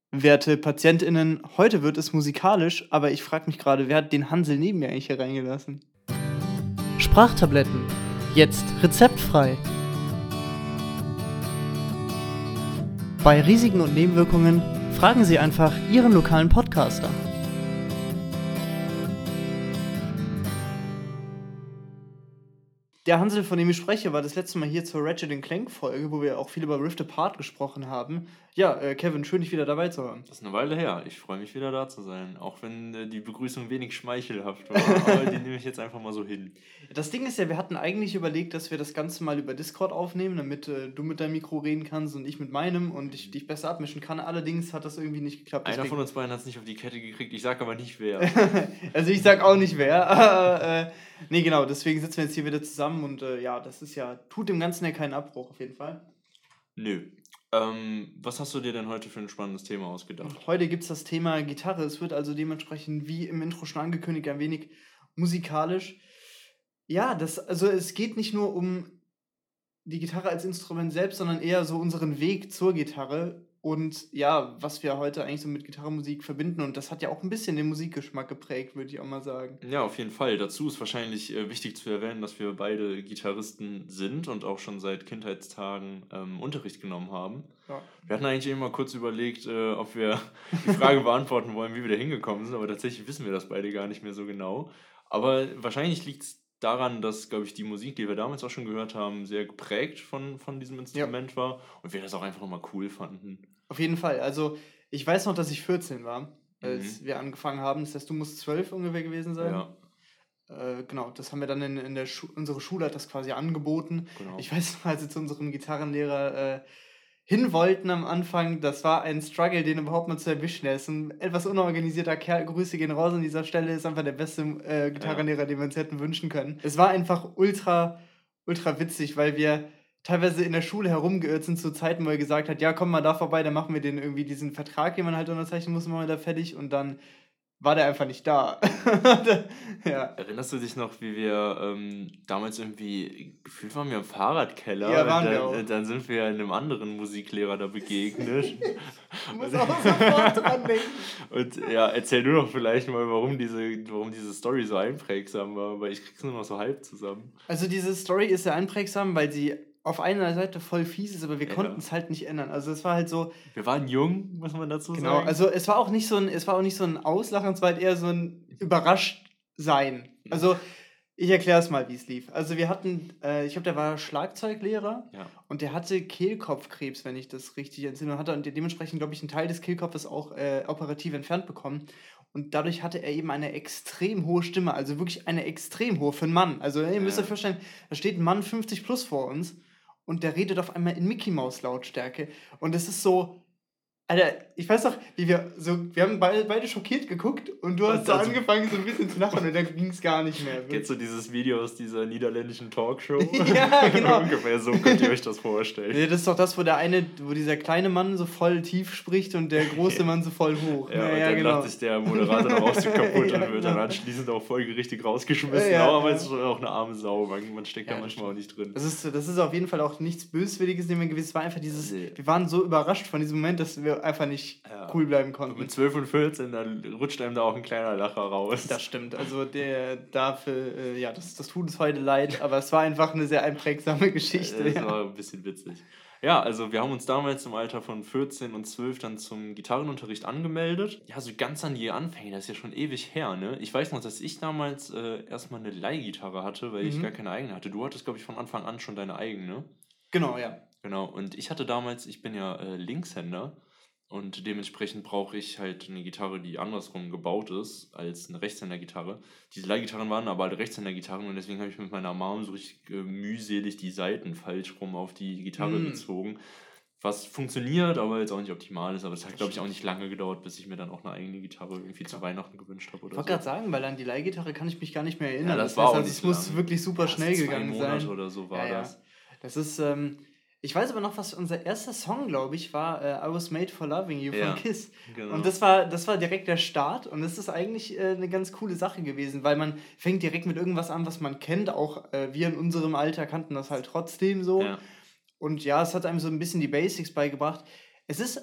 Werte PatientInnen, heute wird es musikalisch, aber ich frage mich gerade, wer hat den Hansel neben mir eigentlich hier reingelassen? Sprachtabletten. Jetzt rezeptfrei. Bei Risiken und Nebenwirkungen fragen Sie einfach Ihren lokalen Podcaster. Der Hansel, von dem ich spreche, war das letzte Mal hier zur Ratchet & Clank-Folge, wo wir auch viel über Rift Apart gesprochen haben. Ja, Kevin, schön, dich wieder dabei zu haben. Das ist eine Weile her. Ich freue mich wieder da zu sein. Auch wenn die Begrüßung wenig schmeichelhaft war. Aber die nehme ich jetzt einfach mal so hin. Das Ding ist ja, wir hatten eigentlich überlegt, dass wir das Ganze mal über Discord aufnehmen, damit du mit deinem Mikro reden kannst und ich mit meinem und ich dich besser abmischen kann. Allerdings hat das irgendwie nicht geklappt. Einer von uns beiden hat es nicht auf die Kette gekriegt. Ich sag aber nicht wer. Also ich sag auch nicht wer. Nee, genau, deswegen sitzen wir jetzt hier wieder zusammen und ja, das ist ja, tut dem Ganzen ja keinen Abbruch auf jeden Fall. Nö. Was hast du dir denn heute für ein spannendes Thema ausgedacht? Heute gibt es das Thema Gitarre. Es wird also dementsprechend, wie im Intro schon angekündigt, ein wenig musikalisch. Ja, also es geht nicht nur um die Gitarre als Instrument selbst, sondern eher so unseren Weg zur Gitarre und ja, was wir heute eigentlich so mit Gitarrenmusik verbinden. Und das hat ja auch ein bisschen den Musikgeschmack geprägt, würde ich auch mal sagen. Ja, auf jeden Fall. Dazu ist wahrscheinlich wichtig zu erwähnen, dass wir beide Gitarristen sind und auch schon seit Kindheitstagen Unterricht genommen haben. Ja. Wir hatten eigentlich immer kurz überlegt, ob wir die Frage beantworten wollen, wie wir da hingekommen sind, aber tatsächlich wissen wir das beide gar nicht mehr so genau. Aber wahrscheinlich liegt es daran, dass, glaube ich, die Musik, die wir damals auch schon gehört haben, sehr geprägt von diesem Instrument war und wir das auch einfach nochmal cool fanden. Auf jeden Fall. Also, ich weiß noch, dass ich 14 war, als wir angefangen haben. Das heißt, du musst 12 ungefähr gewesen sein. Ja. Genau, das haben wir dann in der unsere Schule hat das quasi angeboten. Genau. Ich weiß noch, als wir zu unserem Gitarrenlehrer hin wollten am Anfang, das war ein Struggle, den überhaupt mal zu erwischen. Er ist ein etwas unorganisierter Kerl. Grüße gehen raus an dieser Stelle. Ist einfach der beste Gitarrenlehrer, den wir uns hätten wünschen können. Es war einfach ultra witzig, weil wir teilweise in der Schule herumgeirrt sind zu Zeiten, wo er gesagt hat, ja, komm mal da vorbei, dann machen wir den irgendwie diesen Vertrag, den man halt unterzeichnen muss, machen wir da fertig und dann war der einfach nicht da. Ja. Erinnerst du dich noch, wie wir damals irgendwie, gefühlt waren wir im Fahrradkeller Ja, waren wir auch. und dann sind wir einem anderen Musiklehrer da begegnet. Ich muss auch sofort dran denken. Und ja, erzähl du doch vielleicht mal, warum diese Story so einprägsam war, weil ich krieg's nur noch so halb zusammen. Also diese Story ist sehr einprägsam, weil sie auf einer Seite voll fies ist, aber wir Ja. konnten es halt nicht ändern. Also es war halt so, Wir waren jung, muss man dazu genau, sagen. also es war auch nicht so ein Auslachen, es war halt eher so ein Überraschtsein. Also ich erkläre es mal, wie es lief. Also wir hatten, ich glaube, der war Schlagzeuglehrer Ja. und der hatte Kehlkopfkrebs, wenn ich das richtig entsinne, und dementsprechend, glaube ich, einen Teil des Kehlkopfes auch operativ entfernt bekommen. Und dadurch hatte er eben eine extrem hohe Stimme, also wirklich eine extrem hohe für einen Mann. Also ihr müsst euch vorstellen, da steht ein Mann 50 plus vor uns und der redet auf einmal in Mickey-Maus-Lautstärke. Und es ist so, Alter, ich weiß noch, wir haben beide schockiert geguckt und du hast so Also- angefangen so ein bisschen zu lachen und dann ging es gar nicht mehr. Kennst du dieses Video aus dieser niederländischen Talkshow? Ja, genau. Ungefähr so könnt ihr euch das vorstellen. Nee, das ist doch das, wo dieser kleine Mann so voll tief spricht und der große Mann so voll hoch. Ja, und dann lacht sich der Moderator noch auch so kaputt Ja, und wird dann genau. anschließend auch folgerichtig rausgeschmissen. Ja, aber ja. es ist schon auch eine arme Sau, man steckt Ja, da das manchmal auch nicht drin. Das ist auf jeden Fall auch nichts Böswilliges in dem gewesen. Es war einfach dieses, Nee. wir waren so überrascht von diesem Moment, dass wir einfach nicht cool bleiben Und konnten. mit 12 und 14, dann rutscht einem da auch ein kleiner Lacher raus. Das stimmt. Also der dafür, ja, das tut uns heute leid, aber es war einfach eine sehr einprägsame Geschichte. Das Ja. war ein bisschen witzig. Ja, also wir haben uns damals im Alter von 14 und 12 dann zum Gitarrenunterricht angemeldet. Ja, so ganz an die Anfänge, das ist ja schon ewig her, ne? Ich weiß noch, dass ich damals erstmal eine Leihgitarre hatte, weil ich gar keine eigene hatte. Du hattest, glaube ich, von Anfang an schon deine eigene. Genau, ja. Genau, und ich hatte damals, ich bin ja Linkshänder und dementsprechend brauche ich halt eine Gitarre, die andersrum gebaut ist als eine Rechtshänder-Gitarre. Diese Leihgitarren waren aber alle Rechtshänder-Gitarren und deswegen habe ich mit meiner Mom so richtig mühselig die Saiten falsch rum auf die Gitarre gezogen. Was funktioniert, aber jetzt auch nicht optimal ist. Aber es hat, glaube ich, auch nicht lange gedauert, bis ich mir dann auch eine eigene Gitarre irgendwie zu Weihnachten gewünscht habe Ich oder wollte so. gerade sagen, weil an die Leihgitarre kann ich mich gar nicht mehr erinnern. Ja, das war auch also nicht es muss lang. wirklich super Erst schnell 2 gegangen Monate sein. oder so war Ja, ja. das. Das ist, ich weiß aber noch, was unser erster Song, glaube ich, war I Was Made for Loving You Ja, von Kiss. genau. Und das war direkt der Start und das ist eigentlich eine ganz coole Sache gewesen, weil man fängt direkt mit irgendwas an, was man kennt. Auch wir in unserem Alter kannten das halt trotzdem so. Ja. Und ja, es hat einem so ein bisschen die Basics beigebracht. Es ist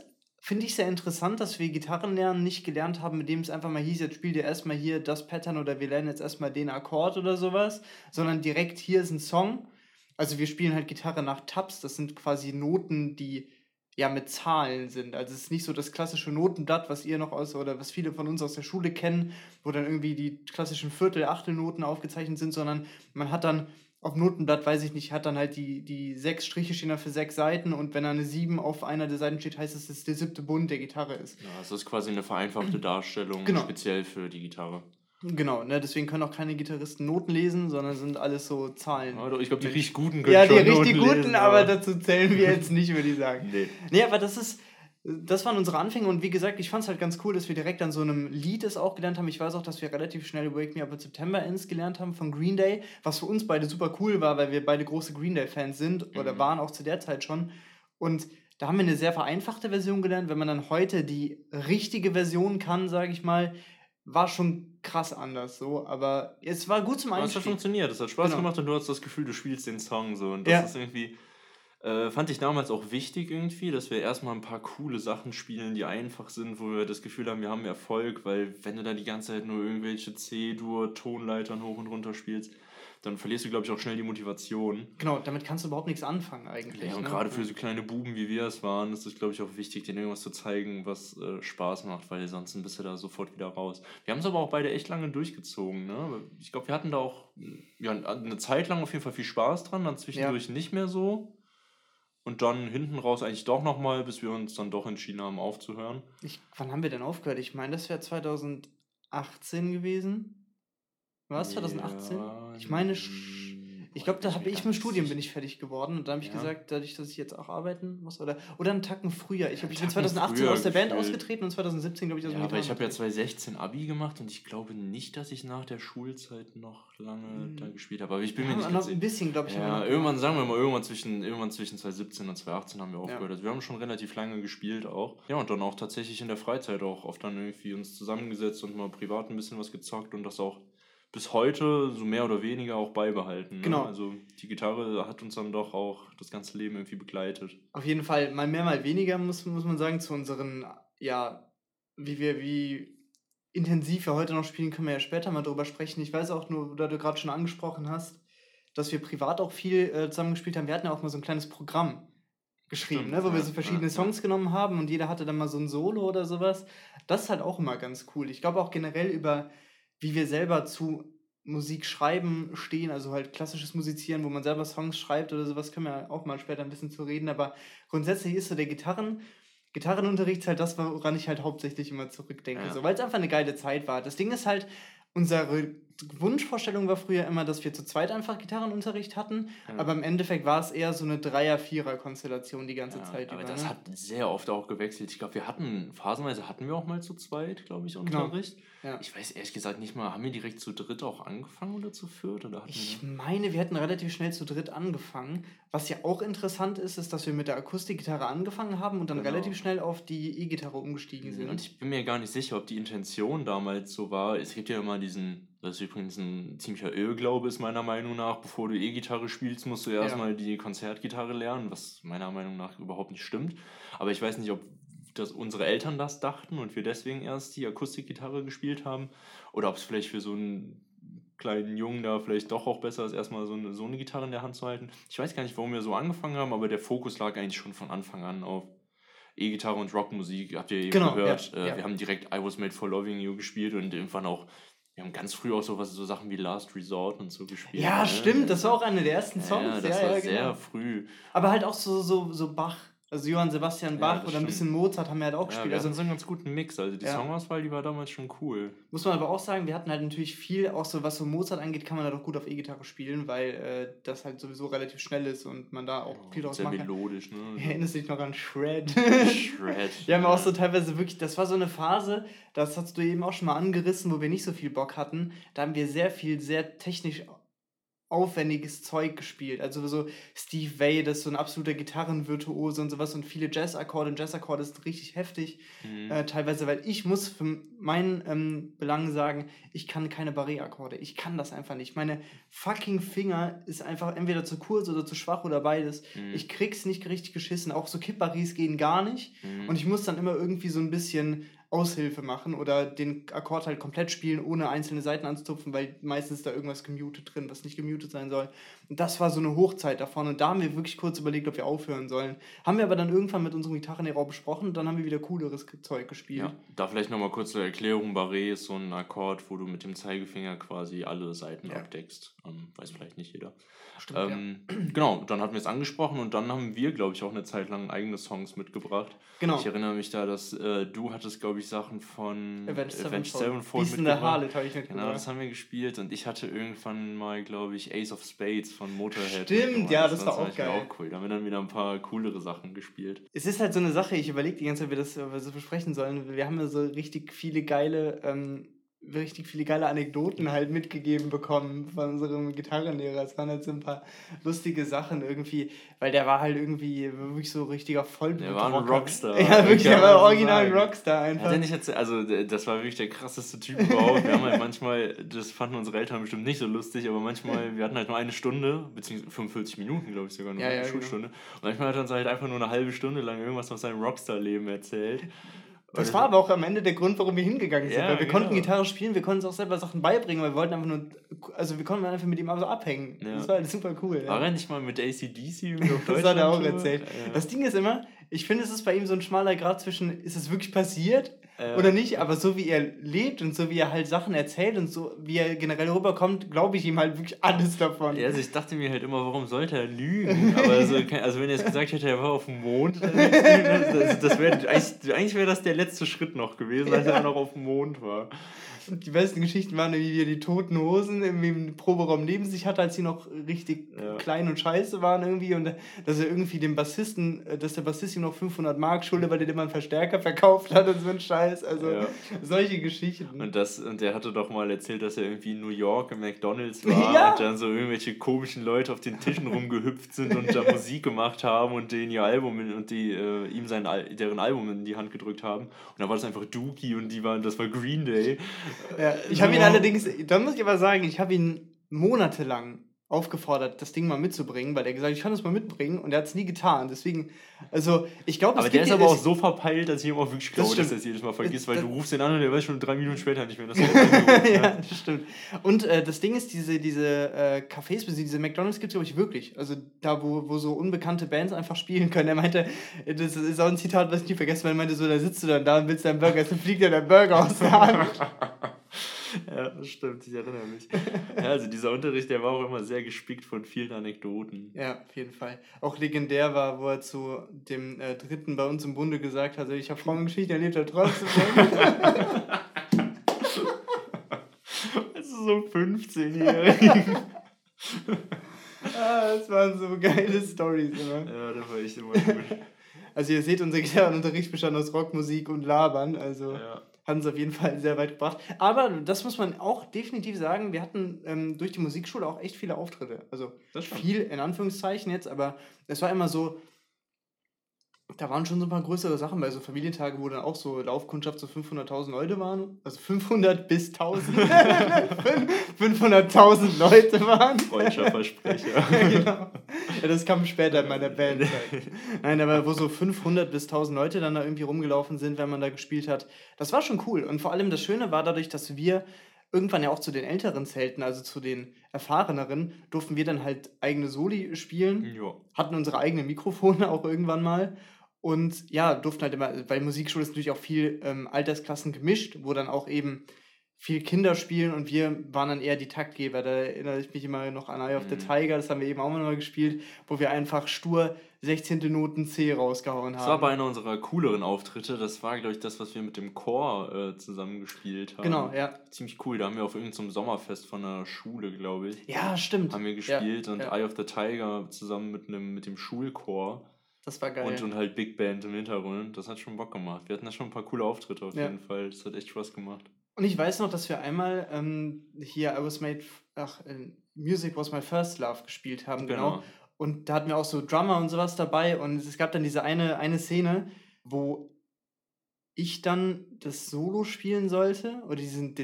finde ich sehr interessant, dass wir Gitarrenlernen nicht gelernt haben, indem es einfach mal hieß, jetzt spielt ihr erstmal hier das Pattern oder wir lernen jetzt erstmal den Akkord oder sowas, sondern direkt hier ist ein Song. Also wir spielen halt Gitarre nach Tabs, das sind quasi Noten, die ja mit Zahlen sind. Also es ist nicht so das klassische Notenblatt, was ihr noch aus oder was viele von uns aus der Schule kennen, wo dann irgendwie die klassischen Viertel-Achtelnoten aufgezeichnet sind, sondern man hat dann auf Notenblatt, weiß ich nicht, hat dann halt die 6 Striche stehen da für 6 Seiten und wenn da eine 7 auf einer der Seiten steht, heißt es, dass es der 7. Bund der Gitarre ist. Ja, es ist quasi eine vereinfachte Darstellung, Genau. speziell für die Gitarre. Genau, ne, deswegen können auch keine Gitarristen Noten lesen, sondern sind alles so Zahlen. Aber ich glaube, die richtig Guten können Ja, die schon richtig Noten Guten, lesen, aber dazu zählen wir jetzt nicht, würde ich sagen. Nee. Nee, aber das waren unsere Anfänge und wie gesagt, ich fand es halt ganz cool, dass wir direkt an so einem Lied es auch gelernt haben. Ich weiß auch, dass wir relativ schnell Wake Me Up in September Ends gelernt haben von Green Day, was für uns beide super cool war, weil wir beide große Green Day-Fans sind oder waren auch zu der Zeit schon. Und da haben wir eine sehr vereinfachte Version gelernt. Wenn man dann heute die richtige Version kann, sage ich mal, war schon krass anders so, aber es war gut zum Aber es hat Einstieg. funktioniert, es hat Spaß Genau. gemacht und du hast das Gefühl, du spielst den Song so. Und das Ja. ist irgendwie, fand ich damals auch wichtig irgendwie, dass wir erstmal ein paar coole Sachen spielen, die einfach sind, wo wir das Gefühl haben, wir haben Erfolg, weil wenn du da die ganze Zeit nur irgendwelche C-Dur-Tonleitern hoch und runter spielst, dann verlierst du, glaube ich, auch schnell die Motivation. Genau, damit kannst du überhaupt nichts anfangen eigentlich. Ja, und ne? gerade für so kleine Buben, wie wir es waren, ist es, glaube ich, auch wichtig, denen irgendwas zu zeigen, was Spaß macht, weil sonst bist du da sofort wieder raus. Wir haben es aber auch beide echt lange durchgezogen. Ne? Ich glaube, wir hatten da auch eine Zeit lang auf jeden Fall viel Spaß dran, dann zwischendurch nicht mehr so. Und dann hinten raus eigentlich doch nochmal, bis wir uns dann doch entschieden haben, aufzuhören. Wann haben wir denn aufgehört? Ich meine, das wäre 2018 gewesen. War es 2018? Ja, Ich meine, ich glaube, da ich habe bin ich gar mit nicht Studium sicher. bin ich fertig geworden und da habe ich Ja. gesagt, dadurch, dass ich jetzt auch arbeiten muss oder einen Tacken früher. Ich bin Tacken 2018 früher aus der Band gefühlt. ausgetreten und 2017, glaube ich, aus dem Ja, aber ich habe ja Gitarrenunterricht. 2016 Abi gemacht und ich glaube nicht, dass ich nach der Schulzeit noch lange da gespielt habe. Aber ich bin Wir mir haben nicht noch ganz ein sicher. bisschen, glaube ich, haben wir Ja, noch irgendwann, gemacht. sagen wir mal, irgendwann zwischen 2017 und 2018 haben wir aufgehört. Also wir haben schon relativ lange gespielt auch. Ja, und dann auch tatsächlich in der Freizeit auch oft dann irgendwie uns zusammengesetzt und mal privat ein bisschen was gezockt und das auch bis heute so mehr oder weniger auch beibehalten. Ne? Genau. Also die Gitarre hat uns dann doch auch das ganze Leben irgendwie begleitet. Auf jeden Fall, mal mehr, mal weniger, muss man sagen, zu unseren, ja, wie intensiv wir heute noch spielen, können wir ja später mal drüber sprechen. Ich weiß auch nur, da du gerade schon angesprochen hast, dass wir privat auch viel zusammen gespielt haben. Wir hatten ja auch mal so ein kleines Programm geschrieben, Stimmt, ne, wo wir ja, so verschiedene ja, Songs genommen haben und jeder hatte dann mal so ein Solo oder sowas. Das ist halt auch immer ganz cool. Ich glaube auch generell über, wie wir selber zu Musik schreiben stehen, also halt klassisches Musizieren, wo man selber Songs schreibt oder sowas, können wir auch mal später ein bisschen zu reden, aber grundsätzlich ist so der Gitarrenunterricht ist halt das, woran ich halt hauptsächlich immer zurückdenke, Ja. so, weil es einfach eine geile Zeit war. Das Ding ist halt, unsere Wunschvorstellung war früher immer, dass wir zu zweit einfach Gitarrenunterricht hatten, Ja. aber im Endeffekt war es eher so eine Dreier-Vierer-Konstellation die ganze Zeit aber über. das Ne? hat sehr oft auch gewechselt. Ich glaube, phasenweise hatten wir auch mal zu zweit, glaube ich, Unterricht. Ja. Ich weiß ehrlich gesagt nicht mal, haben wir direkt zu dritt auch angefangen oder zu viert? Oder hatten Ich wir meine, wir hätten relativ schnell zu dritt angefangen. Was ja auch interessant ist, ist, dass wir mit der Akustikgitarre angefangen haben und dann Genau. relativ schnell auf die E-Gitarre umgestiegen sind. Und ich bin mir gar nicht sicher, ob die Intention damals so war. Es gibt ja immer das ist übrigens ein ziemlicher Irrglaube, ist meiner Meinung nach, bevor du E-Gitarre spielst, musst du erstmal die Konzertgitarre lernen, was meiner Meinung nach überhaupt nicht stimmt. Aber ich weiß nicht, ob unsere Eltern das dachten und wir deswegen erst die Akustikgitarre gespielt haben oder ob es vielleicht für so einen kleinen Jungen da vielleicht doch auch besser ist, erstmal so eine Gitarre in der Hand zu halten. Ich weiß gar nicht, warum wir so angefangen haben, aber der Fokus lag eigentlich schon von Anfang an auf E-Gitarre und Rockmusik, habt ihr eben gehört. ja. Wir haben direkt I Was Made for Loving You gespielt und irgendwann auch, wir haben ganz früh auch so Sachen wie Last Resort und so gespielt. Ja, ne? stimmt, das war auch einer der ersten Songs. Ja, das war genau. sehr früh. Aber halt auch so Bach, also Johann Sebastian Bach das oder ein stimmt. bisschen Mozart haben wir halt auch Ja, gespielt. wir Also hatten so einen ganz guten Mix. Also die Ja. Songauswahl, die war damals schon cool. muss man aber auch sagen, wir hatten halt natürlich viel, auch so was so Mozart angeht, kann man da doch gut auf E-Gitarre spielen, weil das halt sowieso relativ schnell ist und man da auch viel draus Sehr machen kann. melodisch, ne? Erinnerst du dich noch an Shred? Shred. Wir haben auch so teilweise wirklich, das war so eine Phase, das hast du eben auch schon mal angerissen, wo wir nicht so viel Bock hatten. Da haben wir sehr viel, sehr technisch aufwendiges Zeug gespielt. Also so Steve Vai, das ist so ein absoluter Gitarrenvirtuose und sowas und viele Jazzakkorde. Und Jazzakkorde ist richtig heftig. Teilweise, weil ich muss für meinen Belang sagen, ich kann keine Barré-Akkorde. Ich kann das einfach nicht. Meine fucking Finger ist einfach entweder zu kurz oder zu schwach oder beides. Ich krieg's nicht richtig geschissen. Auch so Kipp-Barrés gehen gar nicht. Und ich muss dann immer irgendwie so ein bisschen Aushilfe machen oder den Akkord halt komplett spielen, ohne einzelne Seiten anzutupfen, weil meistens da irgendwas gemutet drin, was nicht gemutet sein soll. Und das war so eine Hochzeit davon und da haben wir wirklich kurz überlegt, ob wir aufhören sollen. Haben wir aber dann irgendwann mit unserem Gitarrenlehrer besprochen und dann haben wir wieder cooleres Zeug gespielt. Ja, da vielleicht nochmal kurz zur Erklärung. Barré ist so ein Akkord, wo du mit dem Zeigefinger quasi alle Seiten abdeckst. Weiß vielleicht nicht jeder. Stimmt, Genau, dann hatten wir es angesprochen und dann haben wir, glaube ich, auch eine Zeit lang eigene Songs mitgebracht. Genau. Ich erinnere mich da, dass du hattest, glaube ich, Sachen von Avenged Sevenfold Beast in the Harlot habe ich mitgebracht. Genau, das haben wir gespielt und ich hatte irgendwann mal, glaube ich, Ace of Spades von Motorhead. Stimmt, ja, das war auch geil. Auch cool. Da haben wir dann wieder ein paar coolere Sachen gespielt. Es ist halt so eine Sache, ich überlege die ganze Zeit, wie wir so besprechen sollen. Wir haben ja so richtig viele geile Anekdoten halt mitgegeben bekommen von unserem Gitarrenlehrer. Es waren halt so ein paar lustige Sachen irgendwie, weil der war halt irgendwie wirklich so richtiger Vollblut. Der war ein Rockstar. Ja, wirklich, der war original ein Rockstar einfach. Also das war wirklich der krasseste Typ überhaupt. Wir haben halt manchmal, das fanden unsere Eltern bestimmt nicht so lustig, aber manchmal, wir hatten halt nur eine Stunde, beziehungsweise 45 Minuten, glaube ich sogar, nur eine Schulstunde. Genau. Und manchmal hat er uns halt einfach nur eine halbe Stunde lang irgendwas aus seinem Rockstar-Leben erzählt. Das war aber auch am Ende der Grund, warum wir hingegangen sind. Weil wir konnten Gitarre spielen, wir konnten uns auch selber Sachen beibringen, weil wir wollten einfach nur, also wir konnten einfach mit ihm so abhängen. Ja. Das war halt super cool. War er nicht mal mit AC/DC auf Das hat er auch erzählt. Ja. Das Ding ist immer, ich finde, es ist bei ihm so ein schmaler Grad zwischen, ist es wirklich passiert oder nicht, aber so wie er lebt und so wie er halt Sachen erzählt und so wie er generell rüberkommt, glaube ich ihm halt wirklich alles davon. Ja, also ich dachte mir halt immer, warum sollte er lügen? Aber also wenn er jetzt gesagt hätte, er war auf dem Mond, das wäre eigentlich wäre das der letzte Schritt noch gewesen, als er noch auf dem Mond war. Die besten Geschichten waren, wie er die toten Hosen im Proberaum neben sich hatte, als sie noch richtig klein und scheiße waren irgendwie und dass er irgendwie der Bassist ihm noch 500 Mark schuldet, weil der immer einen Verstärker verkauft hat und so ein Scheiß, also solche Geschichten. Und der hatte doch mal erzählt, dass er irgendwie in New York im McDonald's war und dann so irgendwelche komischen Leute auf den Tischen rumgehüpft sind und da Musik gemacht haben und denen ihr Album und ihm deren Album in die Hand gedrückt haben und dann war das einfach Dookie und das war Green Day. Ja, ich habe ihn allerdings, da muss ich aber sagen, ich habe ihn monatelang aufgefordert, das Ding mal mitzubringen, weil er gesagt hat, ich kann das mal mitbringen und er hat es nie getan. Deswegen, also ich glaube, aber der ist aber auch so verpeilt, dass ich ihm auch wirklich glaube, dass er es jedes Mal vergisst, weil du rufst ihn an und der weiß schon 3 Minuten später nicht mehr. Das ja, das stimmt. Und das Ding ist, diese Cafés, diese McDonald's gibt es, glaube ich, wirklich. Also da, wo so unbekannte Bands einfach spielen können. Er meinte, das ist auch ein Zitat, was ich nie vergessen, weil er meinte so, da sitzt du dann da und willst deinen Burger, dann fliegt dir der Burger aus der Hand. Ja, das stimmt, ich erinnere mich. Ja, also dieser Unterricht, der war auch immer sehr gespickt von vielen Anekdoten. Ja, auf jeden Fall. Auch legendär war, wo er zu dem Dritten bei uns im Bunde gesagt hat, ich habe Frauengeschichte erlebt, er trotzdem. Das ist so 15-Jährig. Das waren so geile Storys immer. Ja, das war echt immer gut. Also ihr seht, unser Gitarrenunterricht bestand aus Rockmusik und Labern, also hat uns auf jeden Fall sehr weit gebracht. Aber das muss man auch definitiv sagen, wir hatten durch die Musikschule auch echt viele Auftritte. Also viel in Anführungszeichen jetzt, aber es war immer so, da waren schon so ein paar größere Sachen bei so Familientage, wo dann auch so Laufkundschaft so 500.000 Leute waren. Also 500 bis 1000. 500.000 Leute waren. Freudscher Versprecher. Ja, genau. Ja, das kam später in meiner Band. Nein, aber wo so 500 bis 1000 Leute dann da irgendwie rumgelaufen sind, wenn man da gespielt hat. Das war schon cool. Und vor allem das Schöne war dadurch, dass wir irgendwann ja auch zu den Älteren zählten, also zu den Erfahreneren, durften wir dann halt eigene Soli spielen. Jo. Hatten unsere eigenen Mikrofone auch irgendwann mal. Und ja, durften halt immer, weil Musikschule ist natürlich auch viel Altersklassen gemischt, wo dann auch eben viel Kinder spielen und wir waren dann eher die Taktgeber. Da erinnere ich mich immer noch an Eye of the Tiger, das haben wir eben auch mal gespielt, wo wir einfach stur 16. Noten C rausgehauen haben. Das war bei einer unserer cooleren Auftritte, das war, glaube ich, das, was wir mit dem Chor zusammen gespielt haben. Genau, ja. Ziemlich cool, da haben wir auf irgendeinem Sommerfest von der Schule, glaube ich. Ja, stimmt. Haben wir gespielt und Eye of the Tiger zusammen mit dem Schulchor. Das war geil. Und halt Big Band im Hintergrund. Das hat schon Bock gemacht. Wir hatten da schon ein paar coole Auftritte auf jeden Fall. Das hat echt Spaß gemacht. Und ich weiß noch, dass wir einmal hier Music Was My First Love gespielt haben, genau. Und da hatten wir auch so Drummer und sowas dabei und es gab dann diese eine Szene, wo ich dann das Solo spielen sollte oder diesen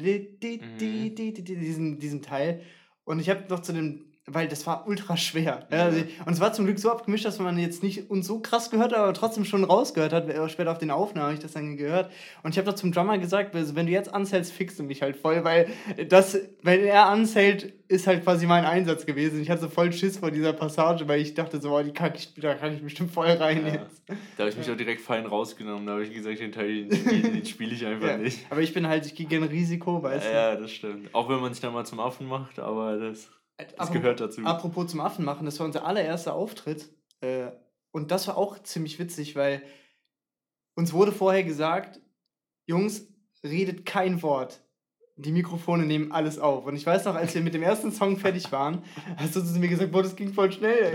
Teil und ich habe noch weil das war ultra schwer. Ja. Und es war zum Glück so abgemischt, dass man jetzt nicht uns so krass gehört hat, aber trotzdem schon rausgehört hat. Später auf den Aufnahmen habe ich das dann gehört. Und ich habe doch zum Drummer gesagt, wenn du jetzt anzählst, fickst du mich halt voll, weil wenn er anzählt, ist halt quasi mein Einsatz gewesen. Ich hatte so voll Schiss vor dieser Passage, weil ich dachte so, da kann ich bestimmt voll rein jetzt. Da habe ich mich auch direkt fein rausgenommen. Da habe ich gesagt, den Teil, den spiele ich einfach nicht. Aber ich gehe gerne Risiko, weißt du. Ja, das stimmt. Auch wenn man sich dann mal zum Affen macht, aber das gehört dazu. Apropos zum Affen machen, das war unser allererster Auftritt. Und das war auch ziemlich witzig, weil uns wurde vorher gesagt, Jungs, redet kein Wort. Die Mikrofone nehmen alles auf. Und ich weiß noch, als wir mit dem ersten Song fertig waren, hast du zu mir gesagt, boah, das ging voll schnell.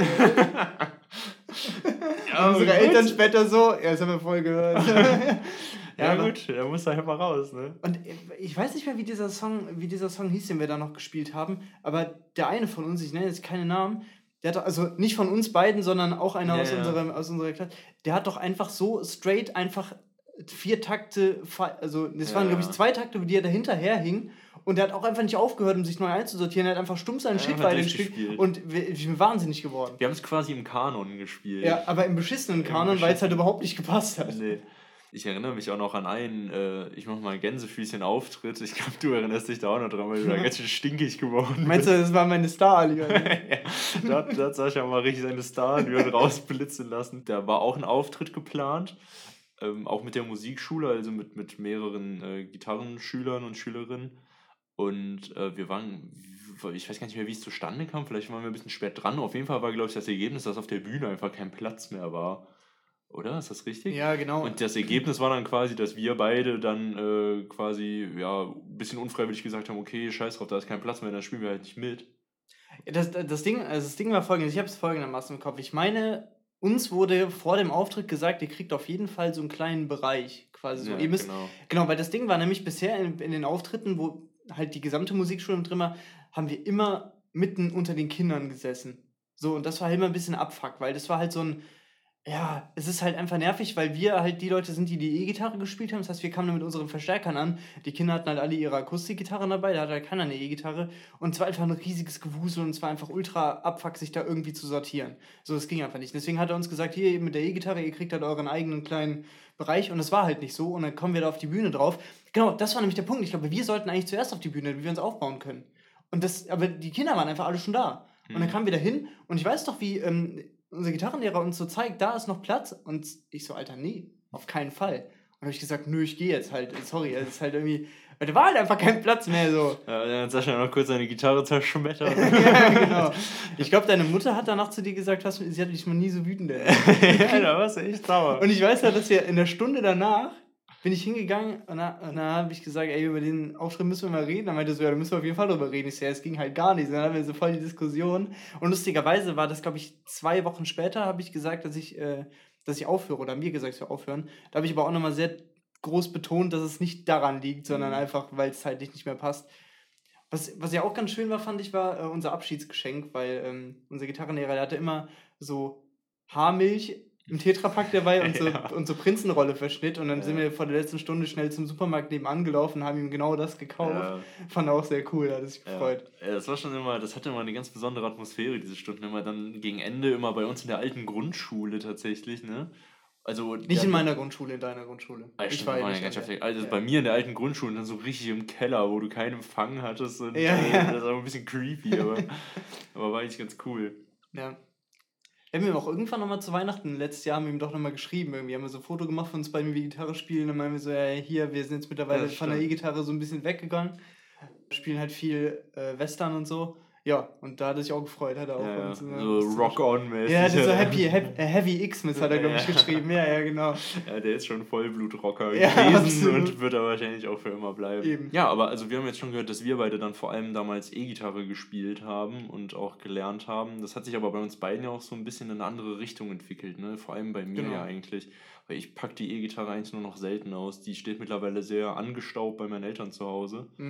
Ja, unsere Eltern später so, ja, das haben wir voll gehört. Ja, gut, der muss da halt mal raus, ne? Und ich weiß nicht mehr, wie dieser Song hieß, den wir da noch gespielt haben, aber der eine von uns, ich nenne jetzt keine Namen, der hat, also nicht von uns beiden, sondern auch einer aus unserer Klasse, der hat doch einfach so straight einfach 4 Takte, also das waren, glaube ich, 2 Takte, die er dahinter hing. Und der hat auch einfach nicht aufgehört, um sich neu einzusortieren. Er hat einfach stumpf seinen Shit weitergespielt. Und ich bin wahnsinnig geworden. Wir haben es quasi im Kanon gespielt. Ja, aber im beschissenen Kanon, weil es halt überhaupt nicht gepasst hat. Nee. Ich erinnere mich auch noch an einen, ich mach mal Gänsefüßchen-Auftritt. Ich glaube, du erinnerst dich da auch noch dran, weil du da ganz schön stinkig geworden bist. Meinst du, das war meine Star-Allüren? Ja, da hat Sascha mal richtig seine Star-Allüren rausblitzen lassen. Da war auch ein Auftritt geplant. Auch mit der Musikschule, also mit mehreren Gitarrenschülern und Schülerinnen. Und wir waren, ich weiß gar nicht mehr, wie es zustande kam, vielleicht waren wir ein bisschen spät dran. Auf jeden Fall war, glaube ich, das Ergebnis, dass auf der Bühne einfach kein Platz mehr war. Oder? Ist das richtig? Ja, genau. Und das Ergebnis war dann quasi, dass wir beide dann quasi, ja, ein bisschen unfreiwillig gesagt haben, okay, scheiß drauf, da ist kein Platz mehr, dann spielen wir halt nicht mit. Das Ding war folgendes, ich habe es folgendermaßen im Kopf. Ich meine, uns wurde vor dem Auftritt gesagt, ihr kriegt auf jeden Fall so einen kleinen Bereich. Quasi so. Ja, genau, weil das Ding war nämlich bisher in den Auftritten, wo halt die gesamte Musikschule drin war, haben wir immer mitten unter den Kindern gesessen. So, und das war halt immer ein bisschen Abfuck, weil das war halt so ein, ja, es ist halt einfach nervig, weil wir halt die Leute sind, die E-Gitarre gespielt haben. Das heißt, wir kamen dann mit unseren Verstärkern an. Die Kinder hatten halt alle ihre Akustikgitarren dabei, da hatte halt keiner eine E-Gitarre. Und es war einfach ein riesiges Gewusel und es war einfach ultra Abfuck, sich da irgendwie zu sortieren. So, das ging einfach nicht. Deswegen hat er uns gesagt, hier eben mit der E-Gitarre, ihr kriegt halt euren eigenen kleinen Bereich. Und das war halt nicht so. Und dann kommen wir da auf die Bühne drauf. Genau, das war nämlich der Punkt. Ich glaube, wir sollten eigentlich zuerst auf die Bühne, wie wir uns aufbauen können. Aber die Kinder waren einfach alle schon da. Und dann kamen wir da hin und ich weiß doch, wie unser Gitarrenlehrer uns so zeigt, da ist noch Platz. Und ich so, Alter, nee, auf keinen Fall. Und dann habe ich gesagt, nö, ich gehe jetzt halt. Sorry, es ist halt irgendwie, weil da war halt einfach kein Platz mehr so. Ja, dann hat Sascha noch kurz seine Gitarre zerschmettert. Ja, genau. Ich glaube, deine Mutter hat danach zu dir gesagt, sie hat dich mal nie so wütend erlebt. Ja, da warst du echt sauer. Und ich weiß ja, dass wir in der Stunde danach bin ich hingegangen und dann habe ich gesagt, ey, über den Auftritt müssen wir mal reden. Dann meinte so, ja, da müssen wir auf jeden Fall drüber reden. Ich so, ja, es ging halt gar nicht. Dann haben wir so voll die Diskussion. Und lustigerweise war das, glaube ich, 2 Wochen später, habe ich gesagt, dass ich aufhöre. Oder haben wir gesagt, dass wir aufhören. Da habe ich aber auch nochmal sehr groß betont, dass es nicht daran liegt, sondern einfach, weil es halt nicht mehr passt. Was ja auch ganz schön war, fand ich, war unser Abschiedsgeschenk, weil unser Gitarrenlehrer, der hatte immer so Haarmilch im Tetrapack dabei und so Prinzenrolle verschnitt. Und dann sind wir vor der letzten Stunde schnell zum Supermarkt nebenan gelaufen und haben ihm genau das gekauft. Ja. Fand auch sehr cool, hat sich gefreut. Ja, das war schon immer, das hatte immer eine ganz besondere Atmosphäre, diese Stunden. Immer dann gegen Ende, immer bei uns in der alten Grundschule tatsächlich, ne? Also, nicht in meiner Grundschule, in deiner Grundschule. Ich war ja ganz bei mir in der alten Grundschule, dann so richtig im Keller, wo du keinen Empfang hattest. Und das war ein bisschen creepy, aber war eigentlich ganz cool. Ja. Wir haben ihm auch irgendwann nochmal zu Weihnachten, letztes Jahr haben wir ihm doch nochmal geschrieben. Irgendwie haben wir so ein Foto gemacht von uns beiden, wie wir Gitarre spielen. Dann meinen wir so, ja, hier, wir sind jetzt mittlerweile von der E-Gitarre so ein bisschen weggegangen. Spielen halt viel Western und so. Ja, und da hat er sich auch gefreut, hat er auch. Und so Rock-On-mäßig. Ja, so Heavy X-Miss hat er, glaube ich, geschrieben. Ja, genau. Ja, der ist schon Vollblutrocker gewesen und wird er wahrscheinlich auch für immer bleiben. Eben. Ja, aber also wir haben jetzt schon gehört, dass wir beide dann vor allem damals E-Gitarre gespielt haben und auch gelernt haben. Das hat sich aber bei uns beiden ja auch so ein bisschen in eine andere Richtung entwickelt, ne? Vor allem bei mir ja eigentlich. Weil ich packe die E-Gitarre eigentlich nur noch selten aus. Die steht mittlerweile sehr angestaubt bei meinen Eltern zu Hause. Mhm.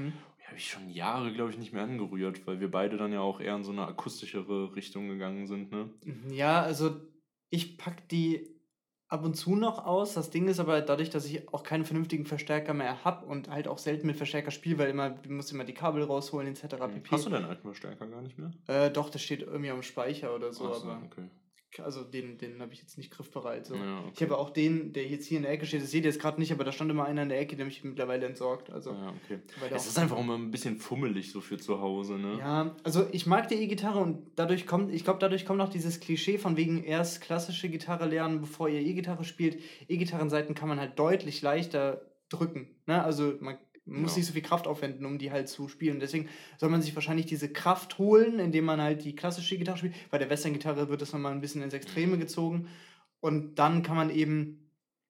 habe ich schon Jahre, glaube ich, nicht mehr angerührt, weil wir beide dann ja auch eher in so eine akustischere Richtung gegangen sind, ne? Ja, also ich pack die ab und zu noch aus. Das Ding ist aber dadurch, dass ich auch keinen vernünftigen Verstärker mehr habe und halt auch selten mit Verstärker spiele, weil du musst immer die Kabel rausholen etc. Hast pp. du deinen alten Verstärker gar nicht mehr? Doch, das steht irgendwie am Speicher oder so, Ach so, aber okay. also den habe ich jetzt nicht griffbereit. So. Ja, Ich habe auch den, der jetzt hier in der Ecke steht, das seht ihr jetzt gerade nicht, aber da stand immer einer in der Ecke, der mich mittlerweile entsorgt. Also, Ja, okay. weil der Es auch- ist einfach immer ein bisschen fummelig so für zu Hause, ne? Ja, also ich mag die E-Gitarre und dadurch kommt auch dieses Klischee von wegen erst klassische Gitarre lernen, bevor ihr E-Gitarre spielt. E-Gitarrenseiten kann man halt deutlich leichter drücken. Ne? Also man muss Ja. nicht so viel Kraft aufwenden, um die halt zu spielen. Deswegen soll man sich wahrscheinlich diese Kraft holen, indem man halt die klassische Gitarre spielt. Bei der Western-Gitarre wird das nochmal ein bisschen ins Extreme gezogen. Und dann kann man eben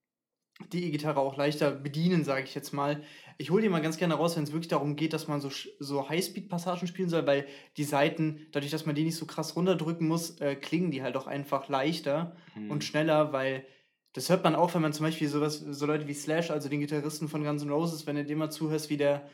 die E-Gitarre auch leichter bedienen, sage ich jetzt mal. Ich hole die mal ganz gerne raus, wenn es wirklich darum geht, dass man so Highspeed-Passagen spielen soll, weil die Saiten, dadurch, dass man die nicht so krass runterdrücken muss, klingen die halt auch einfach leichter und schneller, weil das hört man auch, wenn man zum Beispiel so Leute wie Slash, also den Gitarristen von Guns N' Roses, wenn du dem mal zuhörst, wie der,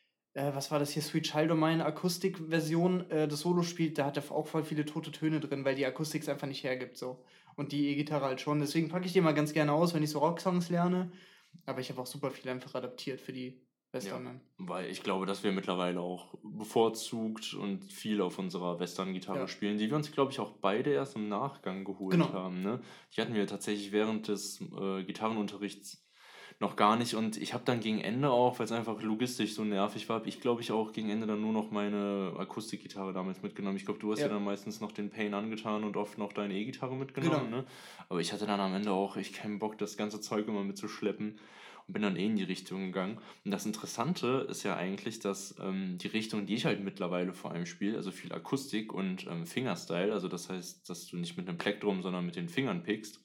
was war das hier, Sweet Child O' Mine Akustik-Version das Solo spielt, da hat er auch voll viele tote Töne drin, weil die Akustik es einfach nicht hergibt, so. Und die E-Gitarre halt schon. Deswegen packe ich die mal ganz gerne aus, wenn ich so Rocksongs lerne. Aber ich habe auch super viel einfach adaptiert für die Western. Ja, weil ich glaube, dass wir mittlerweile auch bevorzugt und viel auf unserer Western-Gitarre spielen, die wir uns, glaube ich, auch beide erst im Nachgang geholt haben. Ne? Die hatten wir tatsächlich während des Gitarrenunterrichts noch gar nicht und ich habe dann gegen Ende auch, weil es einfach logistisch so nervig war, ich glaube ich auch gegen Ende dann nur noch meine Akustikgitarre damals mitgenommen. Ich glaube, du hast ja dann meistens noch den Pain angetan und oft noch deine E-Gitarre mitgenommen. Ne? Aber ich hatte dann am Ende auch echt keinen Bock, das ganze Zeug immer mitzuschleppen und bin dann in die Richtung gegangen. Und das Interessante ist ja eigentlich, dass die Richtung, die ich halt mittlerweile vor allem spiele, also viel Akustik und Fingerstyle, also das heißt, dass du nicht mit einem Plektrum, sondern mit den Fingern pickst,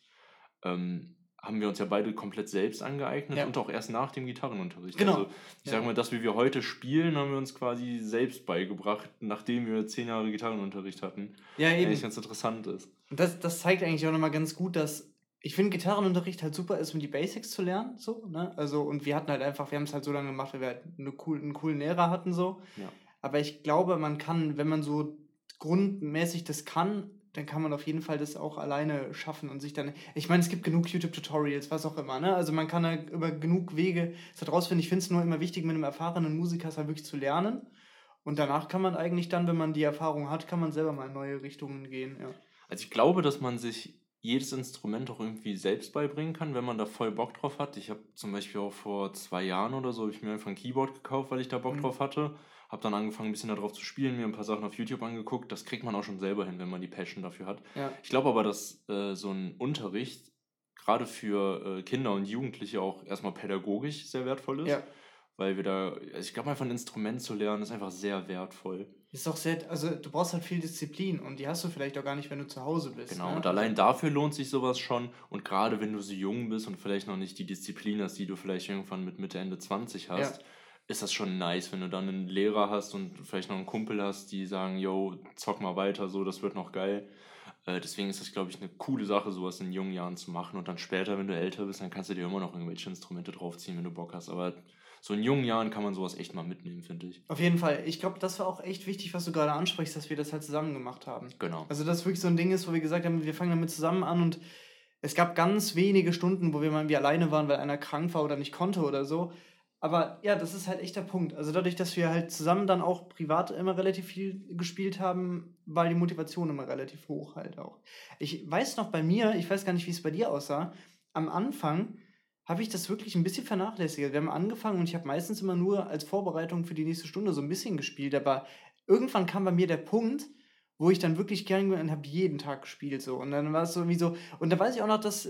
haben wir uns ja beide komplett selbst angeeignet und auch erst nach dem Gitarrenunterricht. Genau. Also ich sage mal, das, wie wir heute spielen, haben wir uns quasi selbst beigebracht, nachdem wir 10 Jahre Gitarrenunterricht hatten. Ja, eben. Eigentlich ganz interessant ist. Und das zeigt eigentlich auch nochmal ganz gut, dass ich finde, Gitarrenunterricht halt super ist, um die Basics zu lernen. So, ne? Also, und wir hatten halt einfach, wir haben es halt so lange gemacht, weil wir halt einen coolen Lehrer hatten. So. Ja. Aber ich glaube, man kann, wenn man so grundmäßig das kann, dann kann man auf jeden Fall das auch alleine schaffen und sich dann. Ich meine, es gibt genug YouTube-Tutorials, was auch immer, ne? Also man kann da über genug Wege das rausfinden. Ich finde es nur immer wichtig, mit einem erfahrenen Musiker halt wirklich zu lernen. Und danach kann man eigentlich dann, wenn man die Erfahrung hat, kann man selber mal in neue Richtungen gehen. Ja. Also ich glaube, dass man sich jedes Instrument auch irgendwie selbst beibringen kann, wenn man da voll Bock drauf hat. Ich habe zum Beispiel auch vor 2 Jahren oder so, habe ich mir einfach ein Keyboard gekauft, weil ich da Bock drauf hatte. Habe dann angefangen, ein bisschen darauf zu spielen, mir ein paar Sachen auf YouTube angeguckt. Das kriegt man auch schon selber hin, wenn man die Passion dafür hat. Ja. Ich glaube aber, dass so ein Unterricht gerade für Kinder und Jugendliche auch erstmal pädagogisch sehr wertvoll ist. Ja. Weil wir da, also ich glaube, einfach ein Instrument zu lernen, ist einfach sehr wertvoll. Ist auch sehr, also du brauchst halt viel Disziplin und die hast du vielleicht auch gar nicht, wenn du zu Hause bist. Genau, ne? Und allein dafür lohnt sich sowas schon. Und gerade wenn du so jung bist und vielleicht noch nicht die Disziplin hast, die du vielleicht irgendwann mit Mitte, Ende 20 hast, ist das schon nice, wenn du dann einen Lehrer hast und vielleicht noch einen Kumpel hast, die sagen, yo, zock mal weiter, so, das wird noch geil. Deswegen ist das, glaube ich, eine coole Sache, sowas in jungen Jahren zu machen. Und dann später, wenn du älter bist, dann kannst du dir immer noch irgendwelche Instrumente draufziehen, wenn du Bock hast. Aber so in jungen Jahren kann man sowas echt mal mitnehmen, finde ich. Auf jeden Fall. Ich glaube, das war auch echt wichtig, was du gerade ansprichst, dass wir das halt zusammen gemacht haben. Genau. Also, dass wirklich so ein Ding ist, wo wir gesagt haben, wir fangen damit zusammen an und es gab ganz wenige Stunden, wo wir mal irgendwie alleine waren, weil einer krank war oder nicht konnte oder so. Aber ja, das ist halt echt der Punkt. Also dadurch, dass wir halt zusammen dann auch privat immer relativ viel gespielt haben, war die Motivation immer relativ hoch halt auch. Ich weiß noch bei mir, ich weiß gar nicht, wie es bei dir aussah, am Anfang habe ich das wirklich ein bisschen vernachlässigt. Wir haben angefangen und ich habe meistens immer nur als Vorbereitung für die nächste Stunde so ein bisschen gespielt, aber irgendwann kam bei mir der Punkt, wo ich dann wirklich gern und habe jeden Tag gespielt so und dann war es so wie so und da weiß ich auch noch, dass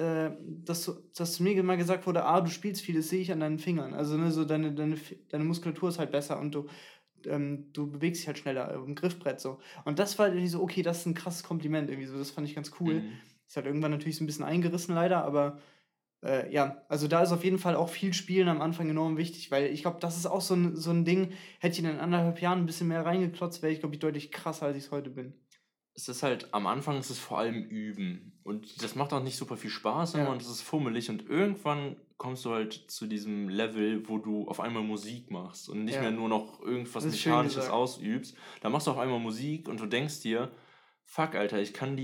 zu mir mal gesagt wurde, du spielst viel, das sehe ich an deinen Fingern, also ne, so deine Muskulatur ist halt besser und du bewegst dich halt schneller im Griffbrett so und das war irgendwie so, okay, das ist ein krasses Kompliment irgendwie so, das fand ich ganz cool. Ist halt irgendwann natürlich so ein bisschen eingerissen leider, aber ja, also da ist auf jeden Fall auch viel Spielen am Anfang enorm wichtig, weil ich glaube, das ist auch so ein Ding, hätte ich in 1,5 Jahren ein bisschen mehr reingeklotzt, wäre ich, glaube ich, deutlich krasser, als ich es heute bin. es ist halt, am Anfang ist es vor allem Üben. Und das macht auch nicht super viel Spaß immer und es ist fummelig. Und irgendwann kommst du halt zu diesem Level, wo du auf einmal Musik machst und nicht mehr nur noch irgendwas Mechanisches ausübst. Da machst du auf einmal Musik und du denkst dir, fuck, Alter, ich kann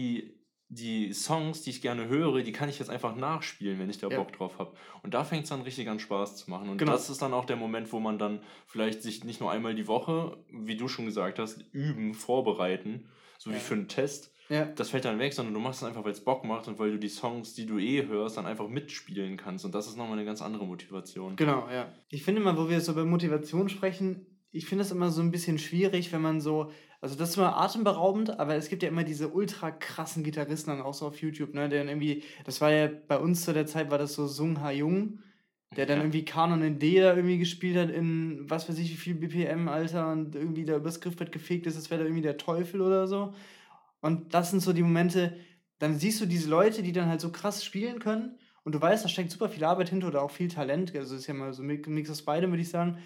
die Songs, die ich gerne höre, die kann ich jetzt einfach nachspielen, wenn ich da Bock drauf habe. Und da fängt es dann richtig an Spaß zu machen. Und das ist dann auch der Moment, wo man dann vielleicht sich nicht nur einmal die Woche, wie du schon gesagt hast, üben, vorbereiten, so wie für einen Test. Das fällt dann weg, sondern du machst es einfach, weil es Bock macht und weil du die Songs, die du hörst, dann einfach mitspielen kannst. Und das ist nochmal eine ganz andere Motivation. Genau, ja. Ich finde immer, wo wir so über Motivation sprechen, ich finde das immer so ein bisschen schwierig, wenn man so, also das ist immer atemberaubend, aber es gibt ja immer diese ultra krassen Gitarristen dann auch so auf YouTube, ne, der dann irgendwie, das war ja bei uns zu der Zeit, war das so Sung Ha Jung, der dann irgendwie Kanon in D da irgendwie gespielt hat in was weiß ich wie viel BPM, Alter, und irgendwie da übers Griffbrett gefegt ist, das wäre da irgendwie der Teufel oder so. Und das sind so die Momente, dann siehst du diese Leute, die dann halt so krass spielen können und du weißt, da steckt super viel Arbeit hinter oder auch viel Talent, also das ist ja mal so ein Mix aus beidem, würde ich sagen.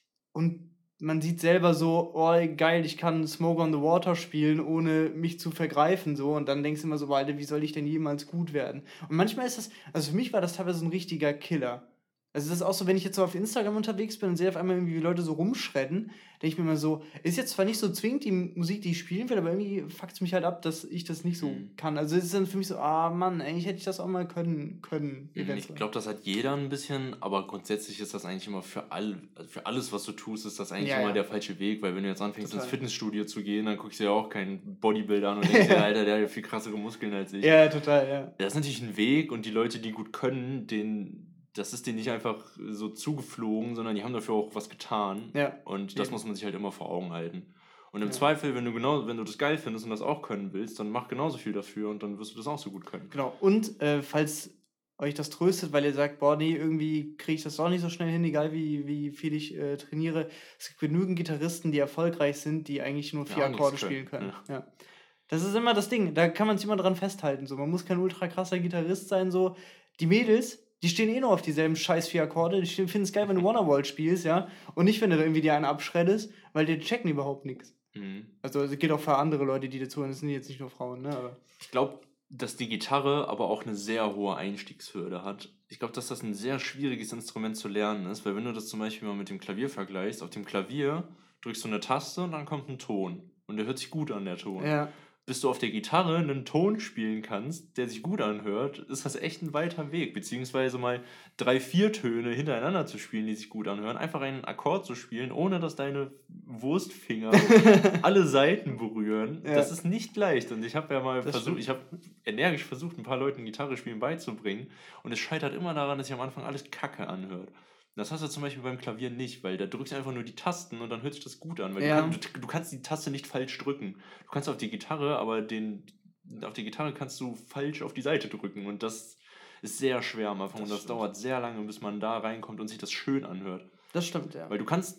Und man sieht selber so, oh geil, ich kann Smoke on the Water spielen, ohne mich zu vergreifen, so. Und dann denkst du immer so, Alter, wie soll ich denn jemals gut werden? Und manchmal ist das, also für mich war das teilweise so ein richtiger Killer. Also das ist auch so, wenn ich jetzt so auf Instagram unterwegs bin und sehe auf einmal irgendwie, wie Leute so rumschredden, denke ich mir immer so, ist jetzt zwar nicht so zwingend die Musik, die ich spielen will, aber irgendwie fuckt es mich halt ab, dass ich das nicht so kann. Also es ist dann für mich so, Mann, eigentlich hätte ich das auch mal können. Ich glaube, das hat jeder ein bisschen, aber grundsätzlich ist das eigentlich immer für alles, was du tust, ist das eigentlich immer der falsche Weg, weil wenn du jetzt anfängst, ins Fitnessstudio zu gehen, dann guckst du ja auch keinen Bodybuilder an und denkst dir, Alter, der hat ja viel krassere Muskeln als ich. Ja, total, ja. Das ist natürlich ein Weg und die Leute, die gut können, das ist denen nicht einfach so zugeflogen, sondern die haben dafür auch was getan. Ja, und das muss man sich halt immer vor Augen halten. Und im Zweifel, wenn du das geil findest und das auch können willst, dann mach genauso viel dafür und dann wirst du das auch so gut können. Genau. Und falls euch das tröstet, weil ihr sagt, boah, nee, irgendwie kriege ich das doch nicht so schnell hin, egal wie viel ich trainiere. Es gibt genügend Gitarristen, die erfolgreich sind, die eigentlich nur 4 Akkorde spielen können. Ja. Das ist immer das Ding, da kann man sich immer dran festhalten. So. Man muss kein ultra krasser Gitarrist sein. So. Die Mädels, die stehen nur auf dieselben scheiß 4 Akkorde. Die finden es geil, wenn du Wonderwall spielst, ja. Und nicht, wenn du irgendwie dir einen abschreddest, weil die checken überhaupt nichts. Also es geht auch für andere Leute, die dazuhören. Das sind jetzt nicht nur Frauen, ne? Aber ich glaube, dass die Gitarre aber auch eine sehr hohe Einstiegshürde hat. Ich glaube, dass das ein sehr schwieriges Instrument zu lernen ist, weil wenn du das zum Beispiel mal mit dem Klavier vergleichst, auf dem Klavier drückst du eine Taste und dann kommt ein Ton. Und der hört sich gut an, der Ton. Ja. Bis du auf der Gitarre einen Ton spielen kannst, der sich gut anhört, ist das echt ein weiter Weg. Beziehungsweise mal 3, 4 Töne hintereinander zu spielen, die sich gut anhören. Einfach einen Akkord zu spielen, ohne dass deine Wurstfinger alle Saiten berühren. Ja. Das ist nicht leicht. Und ich habe ja mal energisch versucht, ein paar Leuten Gitarre spielen beizubringen. Und es scheitert immer daran, dass sich am Anfang alles Kacke anhört. Das hast du zum Beispiel beim Klavier nicht, weil da drückst du einfach nur die Tasten und dann hört sich das gut an. Weil du kannst die Taste nicht falsch drücken. Du kannst auf die Gitarre, aber auf die Gitarre kannst du falsch auf die Seite drücken. Und das ist sehr schwer am Anfang. Und das dauert sehr lange, bis man da reinkommt und sich das schön anhört. Das stimmt, ja. Weil du kannst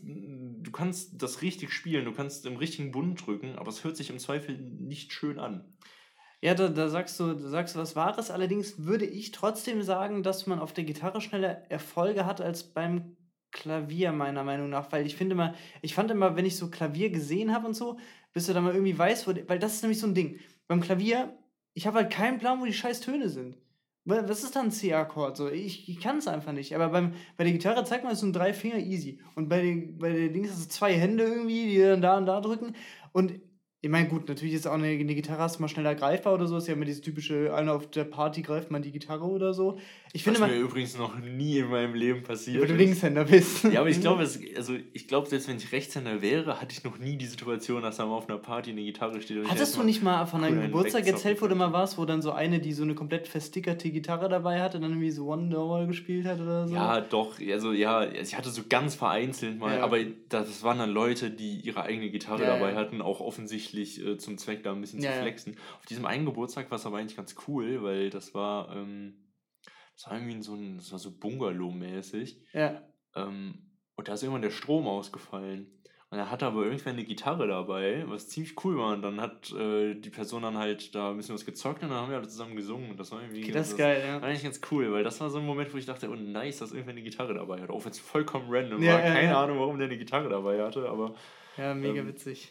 das richtig spielen, du kannst im richtigen Bund drücken, aber es hört sich im Zweifel nicht schön an. Ja, da sagst du was Wahres. Allerdings würde ich trotzdem sagen, dass man auf der Gitarre schneller Erfolge hat als beim Klavier, meiner Meinung nach. Weil ich fand immer, wenn ich so Klavier gesehen habe und so, bis du da mal irgendwie weißt, weil das ist nämlich so ein Ding. Beim Klavier, ich habe halt keinen Plan, wo die scheiß Töne sind. Was ist dann ein C-Akkord? So, ich kann es einfach nicht. Aber bei der Gitarre zeigt man so ein 3 Finger easy. Und bei der Dings hast du 2 Hände irgendwie, die dann da und da drücken. Und ich meine, gut, natürlich ist auch eine Gitarre hast du mal schneller greifbar oder so. Ist ja immer dieses typische, einer auf der Party greift man die Gitarre oder so. Was mir übrigens noch nie in meinem Leben passiert ist. Weil du Linkshänder bist. Ja, aber ich glaube, selbst wenn ich Rechtshänder wäre, hatte ich noch nie die Situation, dass da mal auf einer Party eine Gitarre steht. Und hattest du nicht mal von einem Geburtstag erzählt, wo du mal warst, wo dann so eine, die so eine komplett verstickerte Gitarre dabei hatte, dann irgendwie so Wonderwall gespielt hat oder so? Ja, doch. Also, ja, ich hatte so ganz vereinzelt mal, aber das waren dann Leute, die ihre eigene Gitarre dabei hatten, auch offensichtlich zum Zweck da ein bisschen zu flexen. Auf diesem einen Geburtstag war es aber eigentlich ganz cool, weil das war irgendwie das war so Bungalow-mäßig. Ja. Und da ist irgendwann der Strom ausgefallen. Und er hatte aber irgendwann eine Gitarre dabei, was ziemlich cool war. Und dann hat die Person dann halt da ein bisschen was gezockt und dann haben wir alle zusammen gesungen. Und das war irgendwie das ist geil, ja. War eigentlich ganz cool, weil das war so ein Moment, wo ich dachte, oh nice, dass irgendwann eine Gitarre dabei hat. Auch wenn es vollkommen random war. Keine Ahnung, warum der eine Gitarre dabei hatte, aber... Ja, mega witzig.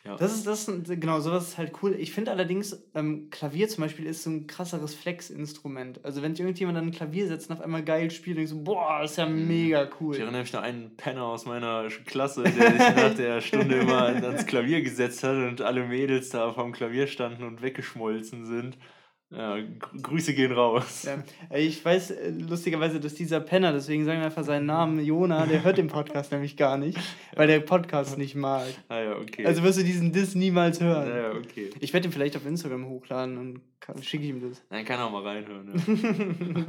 Ja. Genau, sowas ist halt cool. Ich finde allerdings, Klavier zum Beispiel ist so ein krasseres Flex-Instrument. Also wenn sich irgendjemand an ein Klavier setzt und auf einmal geil spielt, denke ich so, boah, ist ja mega cool. Ich erinnere mich an einen Penner aus meiner Klasse, der sich nach der Stunde immer ans Klavier gesetzt hat und alle Mädels da vom Klavier standen und weggeschmolzen sind. Ja, Grüße gehen raus. Ja. Ich weiß lustigerweise, dass dieser Penner, deswegen sagen wir einfach seinen Namen, Jona, der hört den Podcast nämlich gar nicht, weil der Podcast nicht mag. Ah ja, okay. Also wirst du diesen Diss niemals hören. Ja, okay. Ich werde ihn vielleicht auf Instagram hochladen und schicke ihm das. Dann kann er auch mal reinhören.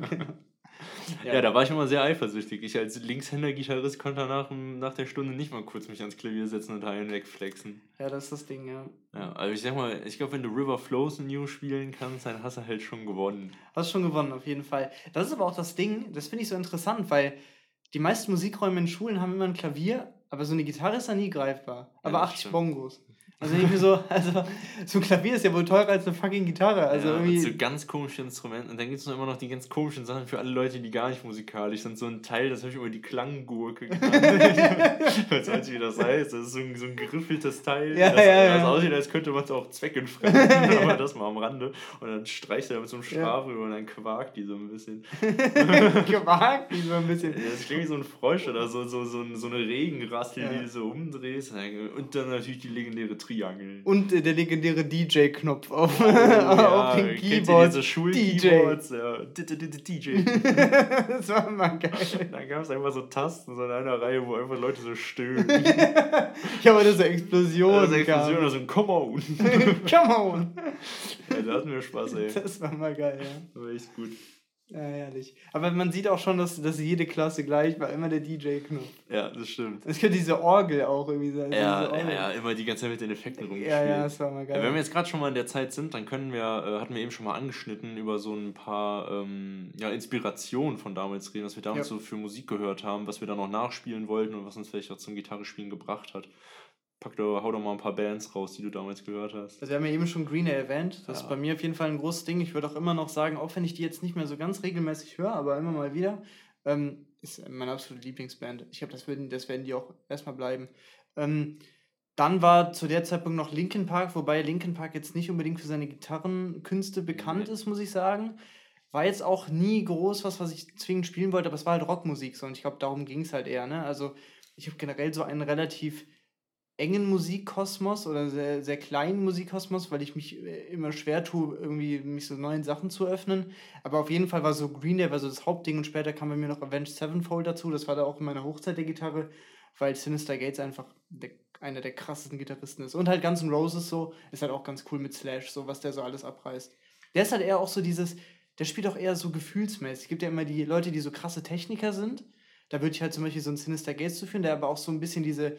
Ja, da war ich immer sehr eifersüchtig. Ich als Linkshänder-Gitarrist konnte nach der Stunde nicht mal kurz mich ans Klavier setzen und Hallen wegflexen. Ja, das ist das Ding, ja. Ja, also ich sag mal, ich glaube, wenn du River Flows New spielen kannst, dann hast du halt schon gewonnen. Hast schon gewonnen, auf jeden Fall. Das ist aber auch das Ding, das finde ich so interessant, weil die meisten Musikräume in Schulen haben immer ein Klavier, aber so eine Gitarre ist da nie greifbar. Aber Ja, 80 stimmt. Bongos. Also nicht mehr so, so ein Klavier ist ja wohl teurer als eine fucking Gitarre. Also ja, irgendwie. und so ganz komische Instrumente. Und dann gibt es noch immer noch die ganz komischen Sachen für alle Leute, die gar nicht musikalisch sind. So ein Teil, das habe ich immer die Klanggurke genannt. Ich weiß nicht, wie das heißt. Das ist so ein geriffeltes Teil, das aussieht, als könnte man es auch zweckentfremden. Aber das mal am Rande. Und dann streicht er mit so einem Stab rüber und dann quakt die so ein bisschen. Quakt die so ein bisschen. Ja, das klingt wie so ein Frosch oder so eine Regenrassel, die du so umdrehst. Und dann natürlich die legendäre Triangel. Und der legendäre DJ-Knopf auf ja, dem kennt ihr Keyboard. diese Schul-Keyboards? Ja. DJ. Das war mal geil. Dann gab es einfach so Tasten, so in einer Reihe, wo einfach Leute so stöhnen. Ich habe so Explosionen. Also Explosion, also come on. Come on. Ja, da hatten wir Spaß, ey. Das war mal geil, ja. Das war echt gut. Ja, herrlich. Aber man sieht auch schon, dass jede Klasse gleich war, immer der DJ-Knopf. Ja, das stimmt. Es könnte diese Orgel auch irgendwie sein. Ja, immer die ganze Zeit mit den Effekten rumgespielt. Ja, das war mal geil. Wenn wir jetzt gerade schon mal in der Zeit sind, dann hatten wir eben schon mal angeschnitten, über so ein paar Inspirationen von damals reden, was wir damals so für Musik gehört haben, was wir dann noch nachspielen wollten und was uns vielleicht auch zum Gitarrespielen gebracht hat. Hau doch mal ein paar Bands raus, die du damals gehört hast. Also wir haben ja eben schon Green Day erwähnt. Das ist bei mir auf jeden Fall ein großes Ding. Ich würde auch immer noch sagen, auch wenn ich die jetzt nicht mehr so ganz regelmäßig höre, aber immer mal wieder, ist meine absolute Lieblingsband. Ich glaube, das werden die auch erstmal bleiben. Dann war zu der Zeitpunkt noch Linkin Park, wobei Linkin Park jetzt nicht unbedingt für seine Gitarrenkünste bekannt ist, muss ich sagen. War jetzt auch nie groß was ich zwingend spielen wollte, aber es war halt Rockmusik so und ich glaube, darum ging es halt eher. Ne? Also ich habe generell so einen relativ engen Musikkosmos oder sehr, sehr kleinen Musikkosmos, weil ich mich immer schwer tue, irgendwie mich so neuen Sachen zu öffnen. Aber auf jeden Fall war so Green Day war so das Hauptding und später kam bei mir noch Avenged Sevenfold dazu. Das war da auch in meiner Hochzeit der Gitarre, weil Sinister Gates einfach einer der krassesten Gitarristen ist. Und halt Guns N' Roses so, ist halt auch ganz cool mit Slash, so was der so alles abreißt. Der ist halt eher auch so der spielt auch eher so gefühlsmäßig. Es gibt ja immer die Leute, die so krasse Techniker sind. Da würde ich halt zum Beispiel so einen Sinister Gates zu führen, der aber auch so ein bisschen diese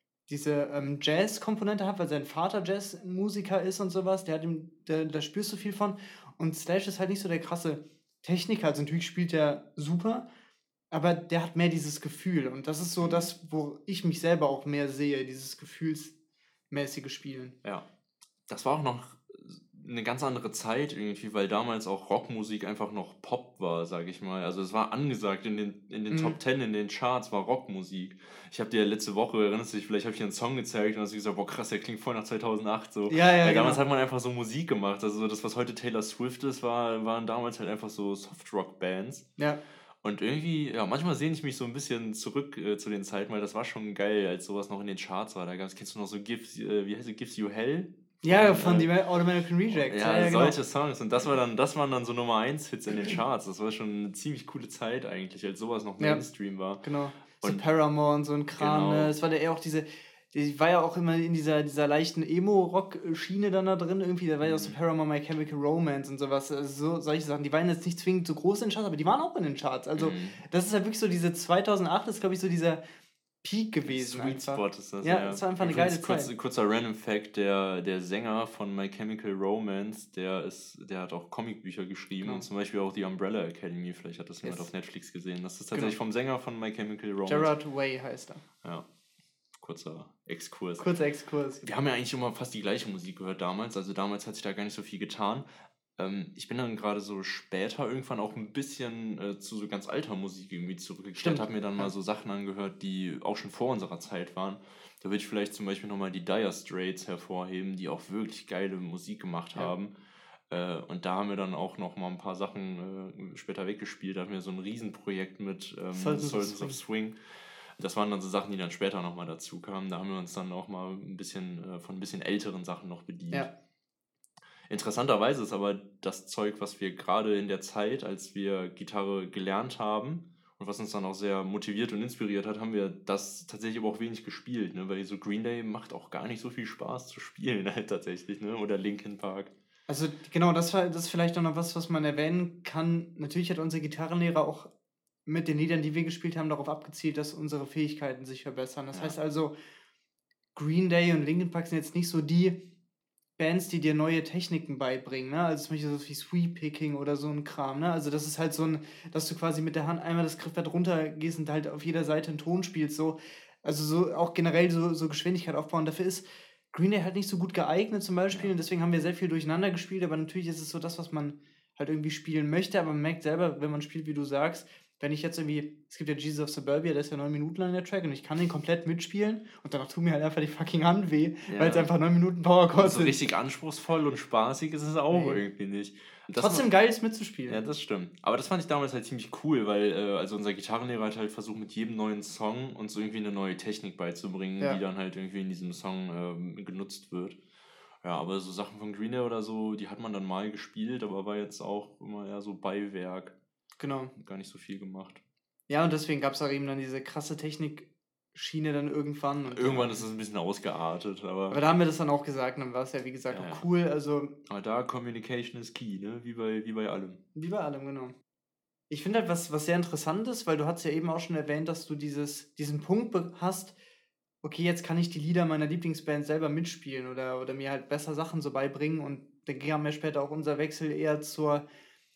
Jazz-Komponente hat, weil sein Vater Jazzmusiker ist und sowas, da spürst du viel von. Und Slash ist halt nicht so der krasse Techniker, also natürlich spielt er super, aber der hat mehr dieses Gefühl. Und das ist so das, wo ich mich selber auch mehr sehe, dieses gefühlsmäßige Spielen. Ja, das war auch noch eine ganz andere Zeit irgendwie, weil damals auch Rockmusik einfach noch Pop war, sag ich mal. Also es war angesagt in den Top 10, in den Charts war Rockmusik. Ich habe dir letzte Woche, erinnerst du dich, vielleicht habe ich dir einen Song gezeigt und hast gesagt, boah krass, der klingt voll nach 2008 so. Ja, weil genau. damals hat man einfach so Musik gemacht. Also das, was heute Taylor Swift ist, waren damals halt einfach so Soft-Rock-Bands. Ja. Und irgendwie, ja, manchmal sehne ich mich so ein bisschen zurück zu den Zeiten, weil das war schon geil, als sowas noch in den Charts war. kennst du noch so Gives You Hell? Ja, von die All-American Rejects. Ja, solche Songs. Und das waren dann so Nummer 1 Hits in den Charts. Das war schon eine ziemlich coole Zeit eigentlich, als sowas noch Mainstream war. Genau. Und so Paramore und so ein Kram. Genau. Ne? Das war eher auch die war ja auch immer in dieser leichten Emo-Rock-Schiene dann da drin irgendwie. Da war ja auch so Paramore, My Chemical Romance und sowas. Also solche Sachen. Die waren jetzt nicht zwingend so groß in den Charts, aber die waren auch in den Charts. Also das ist halt wirklich so diese 2008 ist, glaube ich, so dieser Peak gewesen. Sweet Spot ist das, ja. Das war einfach eine geile Zeit. Kurzer Random Fact, der Sänger von My Chemical Romance, der hat auch Comicbücher geschrieben und zum Beispiel auch die Umbrella Academy, vielleicht hat das jemand auf Netflix gesehen. Das ist tatsächlich vom Sänger von My Chemical Romance. Gerard Way heißt er. Ja, kurzer Exkurs. Kurzer Exkurs. Wir haben ja eigentlich immer fast die gleiche Musik gehört damals, also damals hat sich da gar nicht so viel getan. Ich bin dann gerade so später irgendwann auch ein bisschen zu so ganz alter Musik irgendwie zurückgekehrt, Stimmt, habe mir dann mal ja. so Sachen angehört, die auch schon vor unserer Zeit waren. Da würde ich vielleicht zum Beispiel nochmal die Dire Straits hervorheben, die auch wirklich geile Musik gemacht Ja. haben. Und da haben wir dann auch noch mal ein paar Sachen später weggespielt. Da hatten wir so ein Riesenprojekt mit Sultans of Swing. Das waren dann so Sachen, die dann später nochmal dazu kamen. Da haben wir uns dann auch mal ein bisschen von ein bisschen älteren Sachen noch bedient. Ja. Interessanterweise ist aber das Zeug, was wir gerade in der Zeit, als wir Gitarre gelernt haben und was uns dann auch sehr motiviert und inspiriert hat, haben wir das tatsächlich aber auch wenig gespielt, ne? Weil so Green Day macht auch gar nicht so viel Spaß zu spielen halt tatsächlich, ne? Oder Linkin Park. Also genau, das ist vielleicht auch noch was man erwähnen kann. Natürlich hat unser Gitarrenlehrer auch mit den Liedern, die wir gespielt haben, darauf abgezielt, dass unsere Fähigkeiten sich verbessern. Das Ja. heißt also, Green Day und Linkin Park sind jetzt nicht so die Bands, die dir neue Techniken beibringen, ne? Also zum Beispiel so wie Sweep Picking oder so ein Kram, ne? Also das ist halt so dass du quasi mit der Hand einmal das Griffbrett runtergehst und halt auf jeder Seite einen Ton spielst, so. Also so auch generell so Geschwindigkeit aufbauen. Dafür ist Green Day halt nicht so gut geeignet zum Beispiel, und deswegen haben wir sehr viel durcheinander gespielt, aber natürlich ist es so das, was man halt irgendwie spielen möchte, aber man merkt selber, wenn man spielt, wie du sagst, wenn ich jetzt irgendwie, es gibt ja Jesus of Suburbia, der ist ja 9 Minuten lang der Track und ich kann den komplett mitspielen und danach tut mir halt einfach die fucking Hand weh, weil es einfach 9 Minuten Power Und Chords so sind. richtig anspruchsvoll und spaßig ist es auch Nee. irgendwie nicht. Und das Trotzdem geil ist mitzuspielen. Ja, das stimmt. Aber das fand ich damals halt ziemlich cool, weil also unser Gitarrenlehrer hat halt versucht, mit jedem neuen Song uns so irgendwie eine neue Technik beizubringen, Ja. die dann halt irgendwie in diesem Song genutzt wird. Ja, aber so Sachen von Green Day oder so, die hat man dann mal gespielt, aber war jetzt auch immer eher so Beiwerk. Genau. Gar nicht so viel gemacht. Ja, und deswegen gab es auch eben dann diese krasse Technikschiene dann irgendwann. Und Irgendwann ist es ein bisschen ausgeartet, aber da haben wir das dann auch gesagt, und dann war es ja, wie gesagt, Ja, auch ja. cool. Also, Aber da Communication is key, ne? Wie bei allem. wie bei allem, genau. Ich finde halt, was sehr interessant ist, weil du hast ja eben auch schon erwähnt, dass du diesen Punkt hast, okay, jetzt kann ich die Lieder meiner Lieblingsband selber mitspielen oder mir halt besser Sachen so beibringen, und dann kam ja später auch unser Wechsel eher zur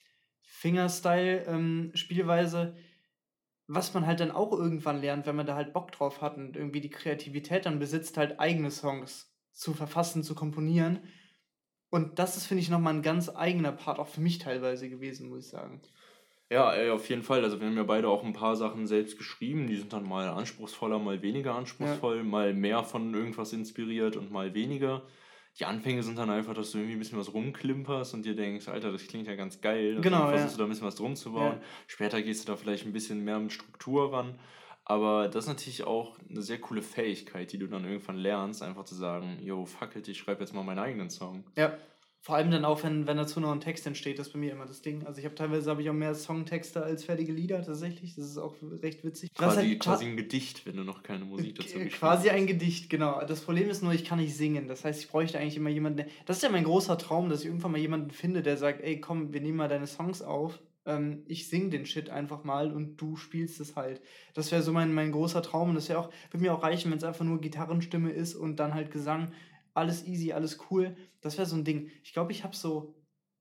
Fingerstyle-Spielweise, was man halt dann auch irgendwann lernt, wenn man da halt Bock drauf hat und irgendwie die Kreativität dann besitzt, halt eigene Songs zu verfassen, zu komponieren. Und das ist, finde ich, nochmal ein ganz eigener Part, auch für mich teilweise gewesen, muss ich sagen. Ja, auf jeden Fall. Also wir haben ja beide auch ein paar Sachen selbst geschrieben. Die sind dann mal anspruchsvoller, mal weniger anspruchsvoll, mal mehr von irgendwas inspiriert und mal weniger. Die Anfänge sind dann einfach, dass du irgendwie ein bisschen was rumklimperst und dir denkst, Alter, das klingt ja ganz geil. Und Genau, dann versuchst ja. du da ein bisschen was drum zu bauen. Ja. Später gehst du da vielleicht ein bisschen mehr mit Struktur ran. Aber das ist natürlich auch eine sehr coole Fähigkeit, die du dann irgendwann lernst, einfach zu sagen, yo, fuck it, ich schreibe jetzt mal meinen eigenen Song. Ja, vor allem dann auch, wenn dazu noch ein Text entsteht, das ist bei mir immer das Ding. Also teilweise habe ich auch mehr Songtexte als fertige Lieder tatsächlich. Das ist auch recht witzig. Quasi ein Gedicht, wenn du noch keine Musik dazu gespielt Quasi hast. ein Gedicht, genau. Das Problem ist nur, ich kann nicht singen. Das heißt, ich bräuchte eigentlich immer jemanden. Das ist ja mein großer Traum, dass ich irgendwann mal jemanden finde, der sagt, ey, komm, wir nehmen mal deine Songs auf. Ich sing den Shit einfach mal und du spielst es halt. Das wäre so mein großer Traum, und das würde mir auch reichen, wenn es einfach nur Gitarrenstimme ist und dann halt Gesang. Alles easy, alles cool. Das wäre so ein Ding. Ich glaube, ich habe so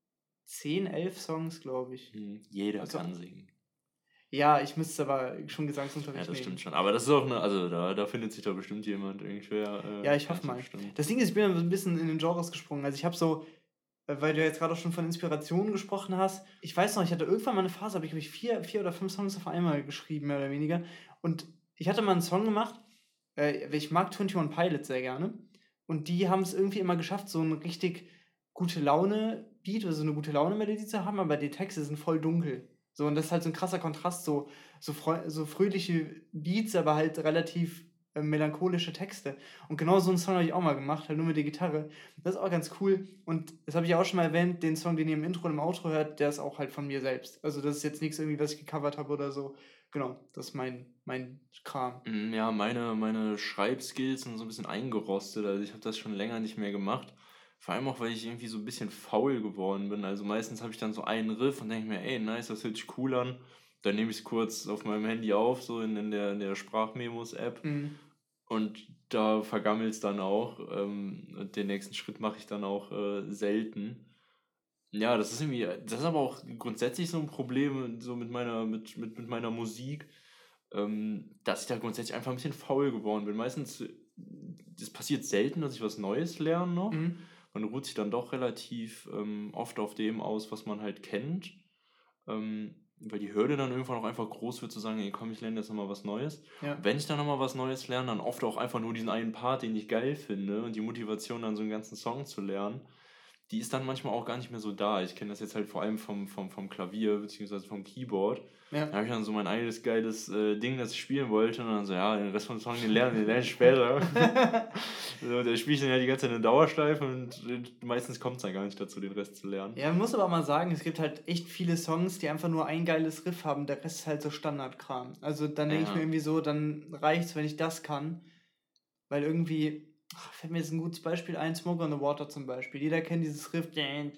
10, 11 Songs, glaube ich. Jeder Also, kann singen. Ja, ich müsste aber schon Gesangsunterricht Ja, das nehmen. stimmt schon. Aber das ist auch also da findet sich doch bestimmt jemand irgendwer. Ja, ich hoffe mal. Das Ding ist, ich bin ja ein bisschen in den Genres gesprungen. Also ich habe so, weil du jetzt gerade auch schon von Inspirationen gesprochen hast, ich weiß noch, ich hatte irgendwann mal eine Phase, habe ich, glaube ich, 4 oder 5 Songs auf einmal geschrieben, mehr oder weniger. Und ich hatte mal einen Song gemacht, ich mag 21 Pilots sehr gerne. Und die haben es irgendwie immer geschafft, so eine richtig gute Laune-Beat, also eine gute Laune-Melodie zu haben, aber die Texte sind voll dunkel. So, und das ist halt so ein krasser Kontrast, so fröhliche Beats, aber halt relativ melancholische Texte. Und genau so einen Song habe ich auch mal gemacht, halt nur mit der Gitarre. Das ist auch ganz cool. Und das habe ich ja auch schon mal erwähnt, den Song, den ihr im Intro und im Outro hört, der ist auch halt von mir selbst. Also das ist jetzt nichts irgendwie, was ich gecovert habe oder so. Genau, das ist mein Kram. Ja, meine Schreibskills sind so ein bisschen eingerostet. Also ich habe das schon länger nicht mehr gemacht. Vor allem auch, weil ich irgendwie so ein bisschen faul geworden bin. Also meistens habe ich dann so einen Riff und denke mir, ey, nice, das hört sich cool an. Dann nehme ich es kurz auf meinem Handy auf, so in der Sprachmemos-App. Und da vergammelt es dann auch. Und den nächsten Schritt mache ich dann auch selten. Ja, das ist aber auch grundsätzlich so ein Problem so mit meiner Musik, dass ich da grundsätzlich einfach ein bisschen faul geworden bin. Meistens, das passiert selten, dass ich was Neues lerne noch. man ruht sich dann doch relativ oft auf dem aus, was man halt kennt. Weil die Hürde dann irgendwann auch einfach groß wird, zu sagen, ey komm, ich lerne jetzt nochmal was Neues. Ja. Und wenn ich dann nochmal was Neues lerne, dann oft auch einfach nur diesen einen Part, den ich geil finde und die Motivation, dann so einen ganzen Song zu lernen, die ist dann manchmal auch gar nicht mehr so da. Ich kenne das jetzt halt vor allem vom Klavier bzw. vom Keyboard. Ja. Da habe ich dann so mein eigenes geiles Ding, das ich spielen wollte und dann so, ja, den Rest vom Song, den lerne ich später. So, da spiele ich dann ja die ganze Zeit in Dauerschleife und meistens kommt es dann gar nicht dazu, den Rest zu lernen. Ja, man muss aber mal sagen, es gibt halt echt viele Songs, die einfach nur ein geiles Riff haben, der Rest ist halt so Standardkram. Also dann denke ich mir irgendwie so, dann reicht's, wenn ich das kann, weil irgendwie, fällt mir jetzt ein gutes Beispiel ein, Smoke on the Water zum Beispiel. Jeder kennt dieses Riff, und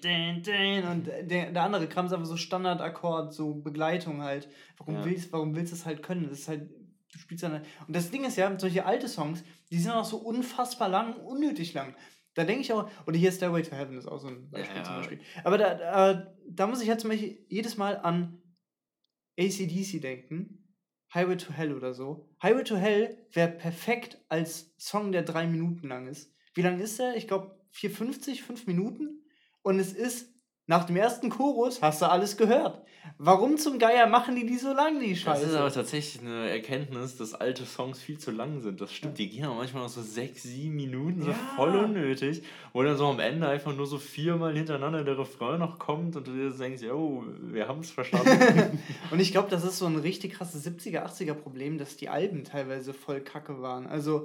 der andere Kram ist einfach so Standardakkord, so Begleitung halt. Warum willst du es halt können? Das ist halt, du spielst dann. Und das Ding ist ja, solche alte Songs, die sind auch so unfassbar lang, unnötig lang. Da denke ich auch, oder hier Stairway to Heaven ist auch so ein Beispiel zum Beispiel. Aber da muss ich halt zum Beispiel jedes Mal an AC/DC denken. Highway to Hell oder so. Highway to Hell wäre perfekt als Song, der 3 Minuten lang ist. Wie lang ist der? Ich glaube 4,50, 5 Minuten. Und es ist, nach dem ersten Chorus hast du alles gehört. Warum zum Geier machen die so lang, die Scheiße? Das ist aber tatsächlich eine Erkenntnis, dass alte Songs viel zu lang sind. Das stimmt, die gehen aber manchmal noch so 6, 7 Minuten, so voll unnötig. Wo dann so am Ende einfach nur so 4-mal hintereinander der Refrain noch kommt und du dir denkst, oh, wir haben es verstanden. Und ich glaube, das ist so ein richtig krasses 70er, 80er Problem, dass die Alben teilweise voll kacke waren. Also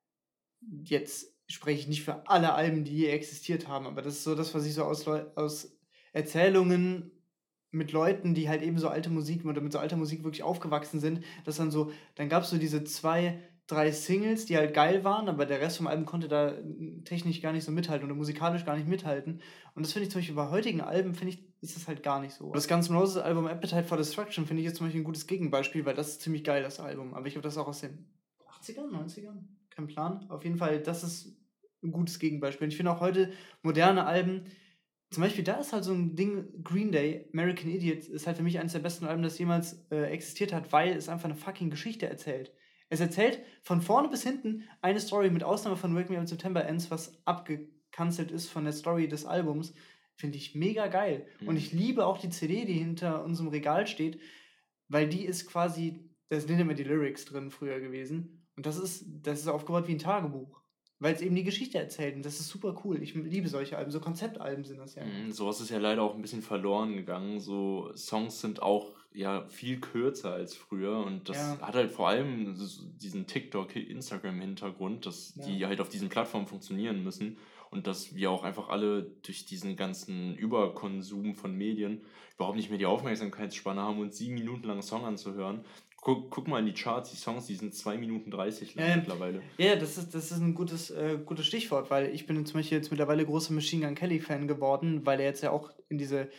jetzt spreche ich nicht für alle Alben, die je existiert haben, aber das ist so das, was ich so aus Erzählungen mit Leuten, die halt eben so alte Musik oder mit so alter Musik wirklich aufgewachsen sind, dass dann gab es so diese 2, 3 Singles, die halt geil waren, aber der Rest vom Album konnte da technisch gar nicht so mithalten oder musikalisch gar nicht mithalten. Und das finde ich zum Beispiel bei heutigen Alben, ist das halt gar nicht so. Das Guns N' Roses Album Appetite for Destruction finde ich jetzt zum Beispiel ein gutes Gegenbeispiel, weil das ist ziemlich geil, das Album. Aber ich glaube, das ist auch aus den 80ern, 90ern? Kein Plan. Auf jeden Fall, das ist ein gutes Gegenbeispiel. Und ich finde auch heute moderne Alben, zum Beispiel, da ist halt so ein Ding, Green Day, American Idiot, ist halt für mich eines der besten Alben, das jemals existiert hat, weil es einfach eine fucking Geschichte erzählt. Es erzählt von vorne bis hinten eine Story, mit Ausnahme von Wake Me Up in September Ends, was abgecancelt ist von der Story des Albums. Finde ich mega geil. Und ich liebe auch die CD, die hinter unserem Regal steht, weil die ist quasi, da sind immer die Lyrics drin früher gewesen. Und das ist aufgebaut wie ein Tagebuch. Weil es eben die Geschichte erzählt und das ist super cool. Ich liebe solche Alben, so Konzeptalben sind das ja. Sowas ist ja leider auch ein bisschen verloren gegangen. So Songs sind auch viel kürzer als früher und das hat halt vor allem diesen TikTok, Instagram-Hintergrund, dass die halt auf diesen Plattformen funktionieren müssen und dass wir auch einfach alle durch diesen ganzen Überkonsum von Medien überhaupt nicht mehr die Aufmerksamkeitsspanne haben, uns 7 Minuten lang einen Song anzuhören. Guck mal in die Charts, die Songs, die sind 2 Minuten 30 lang mittlerweile. Ja, das ist ein gutes Stichwort, weil ich bin zum Beispiel jetzt mittlerweile großer Machine Gun Kelly-Fan geworden, weil er jetzt ja auch in diese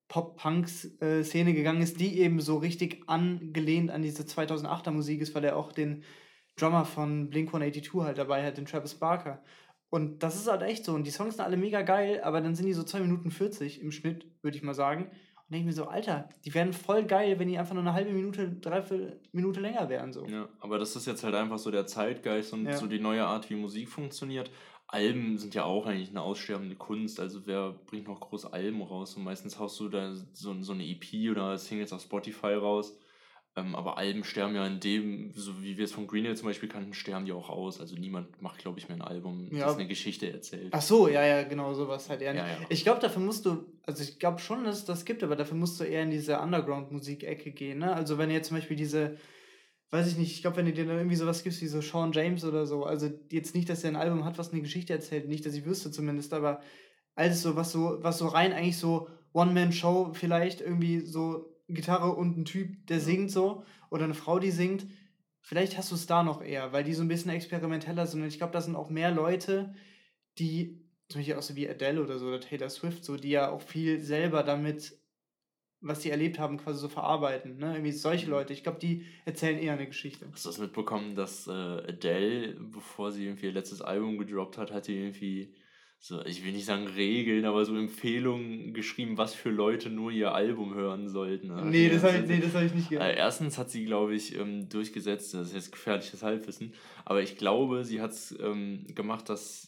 Pop-Punk-Szene gegangen ist, die eben so richtig angelehnt an diese 2008er Musik ist, weil er auch den Drummer von Blink-182 halt dabei hat, den Travis Barker. Und das ist halt echt so. Und die Songs sind alle mega geil, aber dann sind die so 2 Minuten 40 im Schnitt, würde ich mal sagen. Und denke ich mir so, Alter, die wären voll geil, wenn die einfach nur eine halbe Minute, 3/4 Minute länger wären. So. Ja, aber das ist jetzt halt einfach so der Zeitgeist und so die neue Art, wie Musik funktioniert. Alben sind ja auch eigentlich eine aussterbende Kunst, also wer bringt noch groß Alben raus? Und meistens haust du da so eine EP oder Singles auf Spotify raus. Aber Alben sterben ja in dem, so wie wir es von Green Day zum Beispiel kannten, sterben die auch aus. Also niemand macht, glaube ich, mehr ein Album, das eine Geschichte erzählt. Ach so, ja, genau, sowas halt eher. Ja. Ich glaube, dafür musst du, also ich glaube schon, dass es das gibt, aber dafür musst du eher in diese Underground-Musik-Ecke gehen, ne? Also wenn ihr zum Beispiel diese, weiß ich nicht, ich glaube, wenn du dir dann irgendwie sowas gibst wie so Sean James oder so, also jetzt nicht, dass er ein Album hat, was eine Geschichte erzählt, nicht, dass ich wüsste zumindest, aber alles so, was so rein eigentlich so One-Man-Show vielleicht irgendwie so Gitarre und ein Typ, der singt so, oder eine Frau, die singt, vielleicht hast du es da noch eher, weil die so ein bisschen experimenteller sind und ich glaube, da sind auch mehr Leute, die, zum Beispiel auch so wie Adele oder so, oder Taylor Swift, so, die ja auch viel selber damit, was sie erlebt haben, quasi so verarbeiten, ne, irgendwie solche Leute, ich glaube, die erzählen eher eine Geschichte. Hast du das mitbekommen, dass Adele, bevor sie irgendwie ihr letztes Album gedroppt hat die irgendwie so, ich will nicht sagen Regeln, aber so Empfehlungen geschrieben, was für Leute nur ihr Album hören sollten. Nee, das hab ich nicht gehört. Erstens hat sie, glaube ich, durchgesetzt, das ist jetzt gefährliches Halbwissen, aber ich glaube, sie hat es gemacht, dass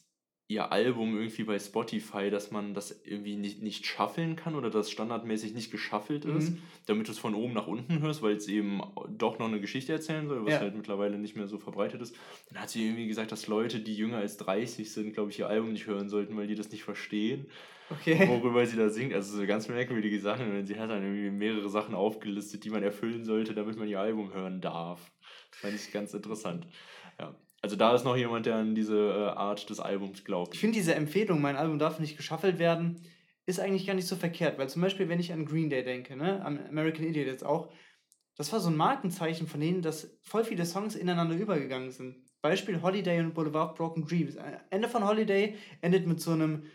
ihr Album irgendwie bei Spotify, dass man das irgendwie nicht shuffeln kann oder das standardmäßig nicht geshuffelt ist, damit du es von oben nach unten hörst, weil es eben doch noch eine Geschichte erzählen soll, was halt mittlerweile nicht mehr so verbreitet ist. Dann hat sie irgendwie gesagt, dass Leute, die jünger als 30 sind, glaube ich, ihr Album nicht hören sollten, weil die das nicht verstehen, worüber sie da singt. Also so ganz merkwürdige Sachen. Und sie hat dann irgendwie mehrere Sachen aufgelistet, die man erfüllen sollte, damit man ihr Album hören darf. Das fand ich ganz interessant. Ja. Also da ist noch jemand, der an diese Art des Albums glaubt. Ich finde diese Empfehlung, mein Album darf nicht geschaffelt werden, ist eigentlich gar nicht so verkehrt, weil zum Beispiel, wenn ich an Green Day denke, ne, an American Idiot jetzt auch, das war so ein Markenzeichen von denen, dass voll viele Songs ineinander übergegangen sind. Beispiel Holiday und Boulevard Broken Dreams. Ende von Holiday endet mit so einem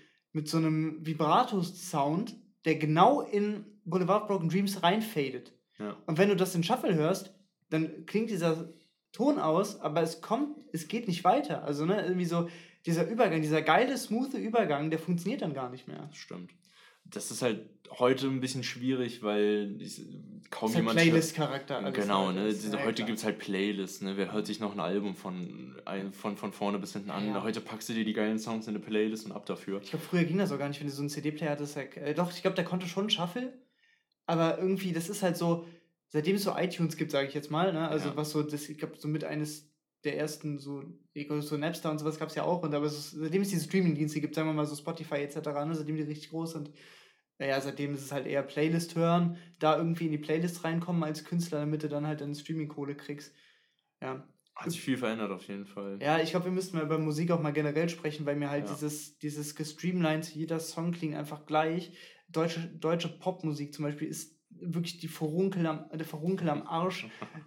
Vibrato-Sound, der genau in Boulevard Broken Dreams reinfadet. Ja. Und wenn du das in Shuffle hörst, dann klingt dieser Ton aus, aber es geht nicht weiter. Also, ne, irgendwie so dieser Übergang, dieser geile, smooth Übergang, der funktioniert dann gar nicht mehr. Das stimmt. Das ist halt heute ein bisschen schwierig, weil kaum jemand... Playlist-Charakter. Genau, ne? Heute gibt es halt Playlists, ne? Wer hört sich noch ein Album von vorne bis hinten an? Ja. Heute packst du dir die geilen Songs in eine Playlist und ab dafür. Ich glaube, früher ging das auch gar nicht, wenn du so einen CD-Player hattest. Doch, ich glaube, der konnte schon Shuffle, aber irgendwie, das ist halt so, seitdem es so iTunes gibt, sage ich jetzt mal, ne? Also was so, ich glaube, so mit eines der ersten, so Napster und sowas gab es ja auch, und aber seitdem es diese Streaming-Dienste gibt, sagen wir mal so Spotify etc., ne? Seitdem die richtig groß sind, seitdem ist es halt eher Playlist hören, da irgendwie in die Playlist reinkommen als Künstler, damit du dann halt deine Streaming-Kohle kriegst. Ja. Hat sich viel verändert auf jeden Fall. Ja, ich glaube, wir müssten mal über Musik auch mal generell sprechen, weil mir halt dieses gestreamlined, jeder Song klingt einfach gleich. Deutsche Popmusik zum Beispiel ist wirklich der Furunkel am Arsch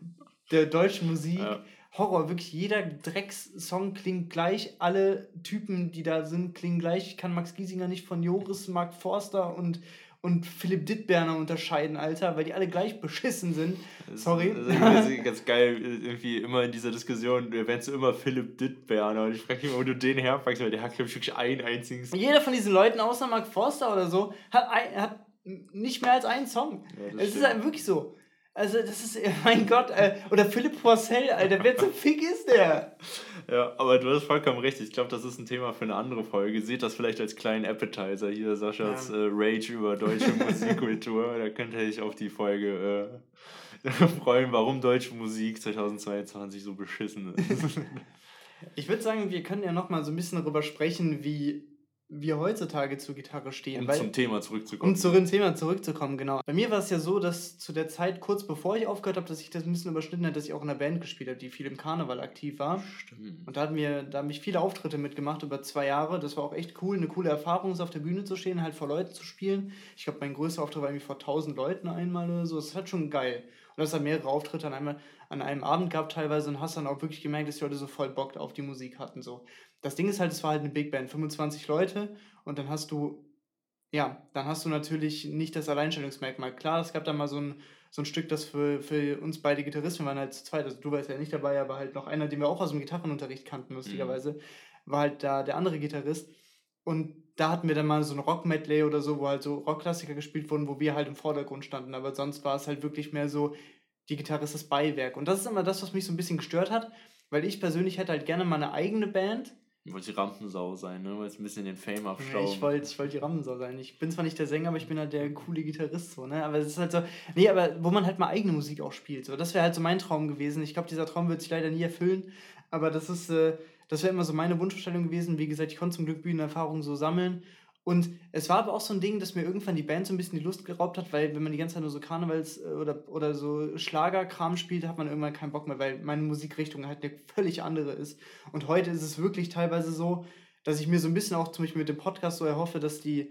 der deutschen Musik. Ja. Horror, wirklich jeder Dreckssong klingt gleich, alle Typen, die da sind, klingen gleich. Ich kann Max Giesinger nicht von Joris, Mark Forster und Philipp Dittberner unterscheiden, Alter, weil die alle gleich beschissen sind. Sorry. Das ist ganz geil, irgendwie immer in dieser Diskussion erwähnst du immer Philipp Dittberner, und ich frage mich, wo du den herpackst, weil der hat, glaube ich, wirklich einen einzigen Song. Jeder von diesen Leuten, außer Mark Forster oder so, hat nicht mehr als einen Song. Es ist halt wirklich so. Also das ist, mein Gott, oder Philipp Porcel, Alter, wer zum Fick ist der? Ja, aber du hast vollkommen recht, ich glaube, das ist ein Thema für eine andere Folge. Seht das vielleicht als kleinen Appetizer hier, Saschas Rage über deutsche Musikkultur. Da könnt ihr euch auf die Folge freuen, warum deutsche Musik 2022 so beschissen ist. Ich würde sagen, wir können ja nochmal so ein bisschen darüber sprechen, wie wir heutzutage zur Gitarre stehen. Zum Thema zurückzukommen. Genau. Bei mir war es ja so, dass zu der Zeit, kurz bevor ich aufgehört habe, dass ich das ein bisschen überschnitten habe, dass ich auch in einer Band gespielt habe, die viel im Karneval aktiv war. Stimmt. Und da haben ich viele Auftritte mitgemacht über 2 Jahre. Das war auch echt cool, eine coole Erfahrung, so auf der Bühne zu stehen, halt vor Leuten zu spielen. Ich glaube, mein größter Auftritt war irgendwie vor 1000 Leuten einmal oder so. Das ist halt schon geil. Und das hat mehrere Auftritte an einem Abend gehabt teilweise, und hast dann auch wirklich gemerkt, dass die Leute so voll Bock auf die Musik hatten. So. Das Ding ist halt, es war halt eine Big Band, 25 Leute, und dann hast du natürlich nicht das Alleinstellungsmerkmal. Klar, es gab da mal so ein Stück, das für uns beide Gitarristen, wir waren halt zu zweit, also du warst ja nicht dabei, aber halt noch einer, den wir auch aus dem Gitarrenunterricht kannten, lustigerweise, war halt da der andere Gitarrist. Und da hatten wir dann mal so ein Rock-Medley oder so, wo halt so Rockklassiker gespielt wurden, wo wir halt im Vordergrund standen. Aber sonst war es halt wirklich mehr so, die Gitarre ist das Beiwerk. Und das ist immer das, was mich so ein bisschen gestört hat, weil ich persönlich hätte halt gerne mal eine eigene Band. Du wolltest die Rampensau sein, ne? Wolltest ein bisschen den Fame abstauben. Ja, ich wollte die Rampensau sein. Ich bin zwar nicht der Sänger, aber ich bin halt der coole Gitarrist, so, ne? Aber es ist halt so, nee, aber wo man halt mal eigene Musik auch spielt, so. Das wäre halt so mein Traum gewesen. Ich glaube, dieser Traum wird sich leider nie erfüllen, aber das wäre immer so meine Wunschvorstellung gewesen. Wie gesagt, ich konnte zum Glück Bühnenerfahrungen so sammeln. Und es war aber auch so ein Ding, dass mir irgendwann die Band so ein bisschen die Lust geraubt hat, weil wenn man die ganze Zeit nur so Karnevals- oder so Schlagerkram spielt, hat man irgendwann keinen Bock mehr, weil meine Musikrichtung halt eine völlig andere ist. Und heute ist es wirklich teilweise so, dass ich mir so ein bisschen auch zum Beispiel mit dem Podcast so erhoffe, dass die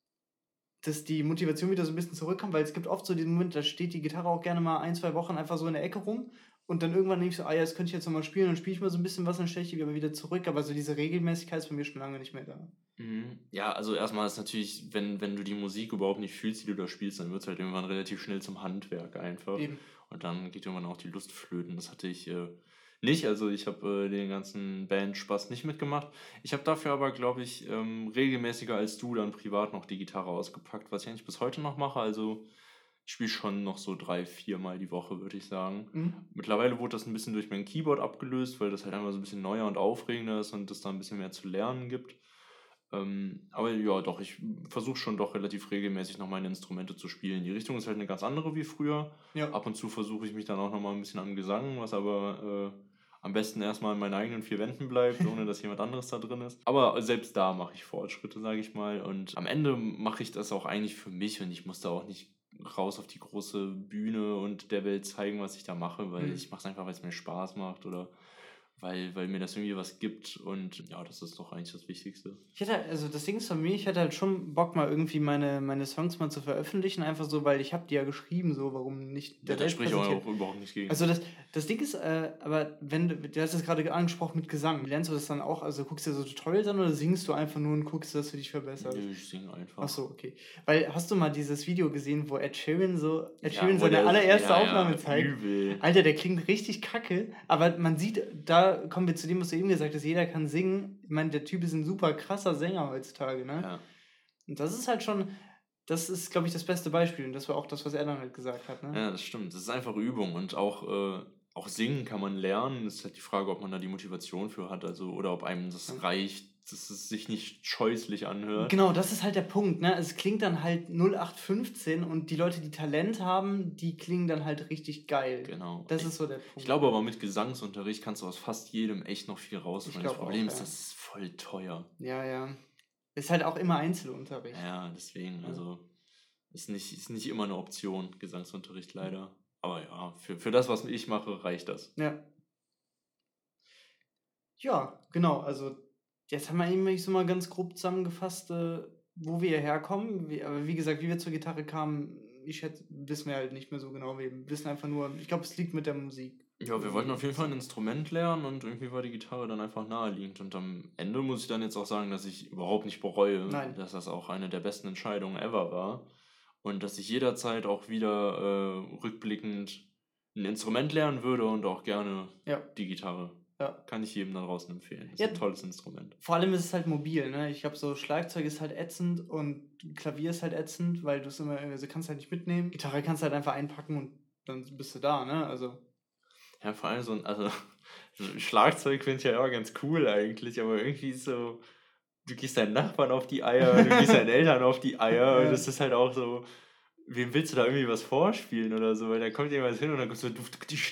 Motivation wieder so ein bisschen zurückkommt, weil es gibt oft so diesen Moment, da steht die Gitarre auch gerne mal 1-2 Wochen einfach so in der Ecke rum. Und dann irgendwann denke ich so, das könnte ich jetzt nochmal spielen, und spiele ich mal so ein bisschen was, dann stelle ich die wieder zurück. Aber so diese Regelmäßigkeit ist bei mir schon lange nicht mehr da. Ja, also erstmal ist natürlich, wenn du die Musik überhaupt nicht fühlst, die du da spielst, dann wird es halt irgendwann relativ schnell zum Handwerk einfach. Eben. Und dann geht irgendwann auch die Lust flöten. Das hatte ich nicht. Also ich habe den ganzen Band-Spaß nicht mitgemacht. Ich habe dafür aber, glaube ich, regelmäßiger als du dann privat noch die Gitarre ausgepackt, was ich eigentlich bis heute noch mache. Also ich spiele schon noch so 3-4 Mal die Woche, würde ich sagen. Mittlerweile wurde das ein bisschen durch mein Keyboard abgelöst, weil das halt einfach so ein bisschen neuer und aufregender ist und es da ein bisschen mehr zu lernen gibt. Aber ja, doch, ich versuche schon doch relativ regelmäßig noch meine Instrumente zu spielen. Die Richtung ist halt eine ganz andere wie früher. Ja. Ab und zu versuche ich mich dann auch nochmal ein bisschen am Gesang, was aber am besten erstmal in meinen eigenen vier Wänden bleibt, ohne dass jemand anderes da drin ist. Aber selbst da mache ich Fortschritte, sage ich mal. Und am Ende mache ich das auch eigentlich für mich und ich muss da auch nicht raus auf die große Bühne und der Welt zeigen, was ich da mache, weil ich mache es einfach, weil es mir Spaß macht oder weil mir das irgendwie was gibt und ja, das ist doch eigentlich das Wichtigste. Also das Ding ist von mir, ich hätte halt schon Bock mal irgendwie meine Songs mal zu veröffentlichen, einfach so, weil ich habe die ja geschrieben, so, warum nicht Ja, da Welt spricht auch präsentiert. überhaupt nicht gegen. Also das Ding ist, aber wenn du hast es gerade angesprochen mit Gesang, lernst du das dann auch, also guckst du dir so Tutorials an oder singst du einfach nur und guckst, dass du dich verbesserst? Nö, ich singe einfach. Ach so, okay. Weil, hast du mal dieses Video gesehen, wo Ed Sheeran wo seine der- allererste ja, Aufnahme ja, zeigt? übel. Alter, der klingt richtig kacke, aber man sieht, da kommen wir zu dem, was du eben gesagt hast, jeder kann singen. Ich meine, der Typ ist ein super krasser Sänger heutzutage, ne? Ja. Und das ist halt schon, das ist, glaube ich, das beste Beispiel. Und das war auch das, was er dann halt gesagt hat, ne? Ja, das stimmt. Das ist einfach Übung und auch singen kann man lernen. Es ist halt die Frage, ob man da die Motivation für hat, also oder ob einem das reicht, dass es sich nicht scheußlich anhört. Genau, das ist halt der Punkt, ne? Es klingt dann halt 0815 und die Leute, die Talent haben, die klingen dann halt richtig geil. Genau. Das ist so der Punkt. Ich glaube aber, mit Gesangsunterricht kannst du aus fast jedem echt noch viel rausholen. Ich Das glaub Problem auch, ist, ja. das ist voll teuer. Ja. Ist halt auch immer Einzelunterricht. Ja, deswegen, also ist nicht immer eine Option, Gesangsunterricht leider. Aber ja, für das, was ich mache, reicht das. Ja. Ja, genau. Also, jetzt haben wir eben so mal ganz grob zusammengefasst, wo wir hierher kommen. Aber wie gesagt, wie wir zur Gitarre kamen, wissen wir halt nicht mehr so genau. Wir wissen einfach nur, ich glaube, es liegt mit der Musik. Ja, wir wollten auf jeden Fall ein Instrument lernen und irgendwie war die Gitarre dann einfach naheliegend. Und am Ende muss ich dann jetzt auch sagen, dass ich überhaupt nicht bereue, Nein. dass das auch eine der besten Entscheidungen ever war. Und dass ich jederzeit auch wieder rückblickend ein Instrument lernen würde und auch gerne Ja. die Gitarre. Ja. Kann ich jedem da draußen empfehlen. Das ist Ja. ein tolles Instrument. Vor allem ist es halt mobil, ne? Ich glaube, so Schlagzeug ist halt ätzend und Klavier ist halt ätzend, weil du es immer, also kannst halt nicht mitnehmen. Gitarre kannst du halt einfach einpacken und dann bist du da, ne? Also. Ja, vor allem so Schlagzeug finde ich ja auch ganz cool eigentlich, aber irgendwie so, du gehst deinen Nachbarn auf die Eier, du gehst deinen Eltern auf die Eier und das ist halt auch so, wem willst du da irgendwie was vorspielen oder so, weil da kommt jemand hin und dann kommst du Ja,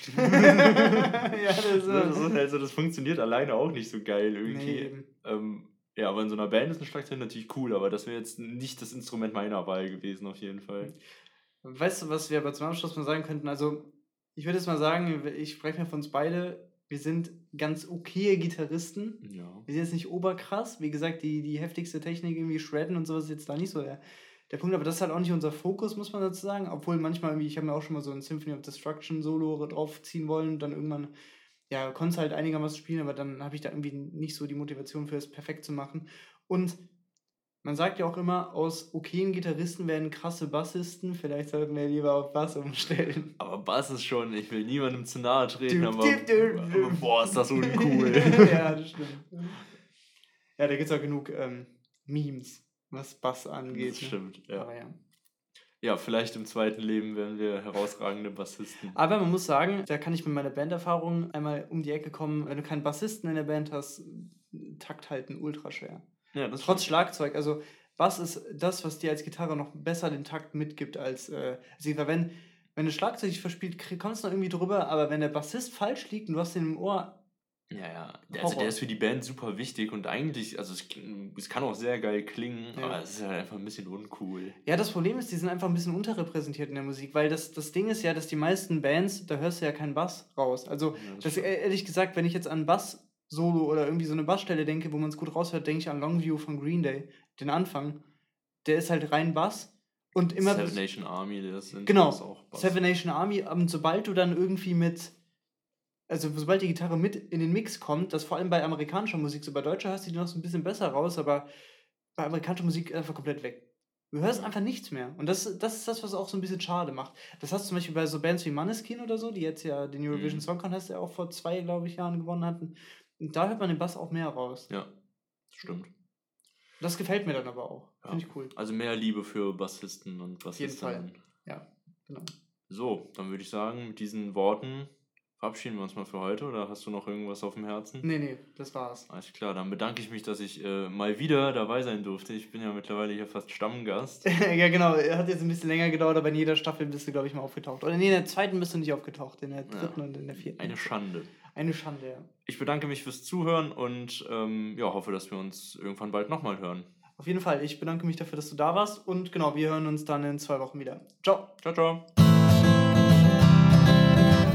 das ist halt so, das funktioniert alleine auch nicht so geil irgendwie. Nee. Ja, aber in so einer Band ist ein Schlagzeug natürlich cool, aber das wäre jetzt nicht das Instrument meiner Wahl gewesen auf jeden Fall. Weißt du, was wir aber zum Abschluss mal sagen könnten? Also, ich würde jetzt mal sagen, ich spreche mir von uns beide, wir sind ganz okay Gitarristen. Ja. Wir sind jetzt nicht oberkrass. Wie gesagt, die heftigste Technik, irgendwie Shredden und sowas, ist jetzt da nicht so der Punkt. Aber das ist halt auch nicht unser Fokus, muss man dazu sagen. Obwohl manchmal irgendwie, ich habe mir auch schon mal so ein Symphony of Destruction Solo draufziehen wollen und dann irgendwann, ja, konnte es halt einigermaßen spielen, aber dann habe ich da irgendwie nicht so die Motivation für es perfekt zu machen. Und man sagt ja auch immer, aus okayen Gitarristen werden krasse Bassisten. Vielleicht sollten wir lieber auf Bass umstellen. Aber Bass ist schon, ich will niemandem zu nahe treten, Du, aber du. boah, ist das uncool. Ja, das stimmt. Ja, da gibt es auch genug Memes, was Bass angeht. Das stimmt, ne? ja. Aber ja. Ja, vielleicht im zweiten Leben werden wir herausragende Bassisten. Aber man muss sagen, da kann ich mit meiner Banderfahrung einmal um die Ecke kommen. Wenn du keinen Bassisten in der Band hast, Takt halten ultra schwer. Ja, das Trotz stimmt. Schlagzeug, also Bass ist das, was dir als Gitarre noch besser den Takt mitgibt als wenn das Schlagzeug dich verspielt, kommst du noch irgendwie drüber, aber wenn der Bassist falsch liegt und du hast den im Ohr. Ja. Also Horror. der ist für die Band super wichtig und eigentlich, also es kann auch sehr geil klingen, Ja. aber es ist halt einfach ein bisschen uncool. Ja, das Problem ist, die sind einfach ein bisschen unterrepräsentiert in der Musik, weil das Ding ist ja, dass die meisten Bands, da hörst du ja keinen Bass raus. Also, Ja, ehrlich gesagt, wenn ich jetzt an Bass-Solo oder irgendwie so eine Bassstelle denke, wo man es gut raushört, denke ich an Longview von Green Day, den Anfang. Der ist halt rein Bass und immer. Seven Nation Army, das sind Genau, das auch Bass. Seven Nation Army, sobald du dann irgendwie sobald die Gitarre mit in den Mix kommt, das vor allem bei amerikanischer Musik, so bei deutscher hörst du die noch so ein bisschen besser raus, aber bei amerikanischer Musik einfach komplett weg. Du hörst einfach nichts mehr. Und das ist das, was auch so ein bisschen schade macht. Das hast du zum Beispiel bei so Bands wie Måneskin oder so, die jetzt ja den Eurovision Song Contest ja auch vor 2, glaube ich, Jahren gewonnen hatten. Und da hört man den Bass auch mehr raus. Ja, stimmt. Das gefällt mir dann aber auch. Ja. Finde ich cool. Also mehr Liebe für Bassisten und Auf jeden Fall. Bassistinnen. Ja, genau. So, dann würde ich sagen, mit diesen Worten verabschieden wir uns mal für heute oder hast du noch irgendwas auf dem Herzen? Nee, das war's. Alles klar, dann bedanke ich mich, dass ich mal wieder dabei sein durfte. Ich bin ja mittlerweile hier fast Stammgast. Ja, genau. Hat jetzt ein bisschen länger gedauert, aber in jeder Staffel bist du, glaube ich, mal aufgetaucht. Oder nee, in der zweiten bist du nicht aufgetaucht, in der dritten und in der vierten. Eine Schande. Eine Schande, ja. Ich bedanke mich fürs Zuhören und hoffe, dass wir uns irgendwann bald nochmal hören. Auf jeden Fall. Ich bedanke mich dafür, dass du da warst. Und genau, wir hören uns dann in 2 Wochen wieder. Ciao. Ciao, ciao.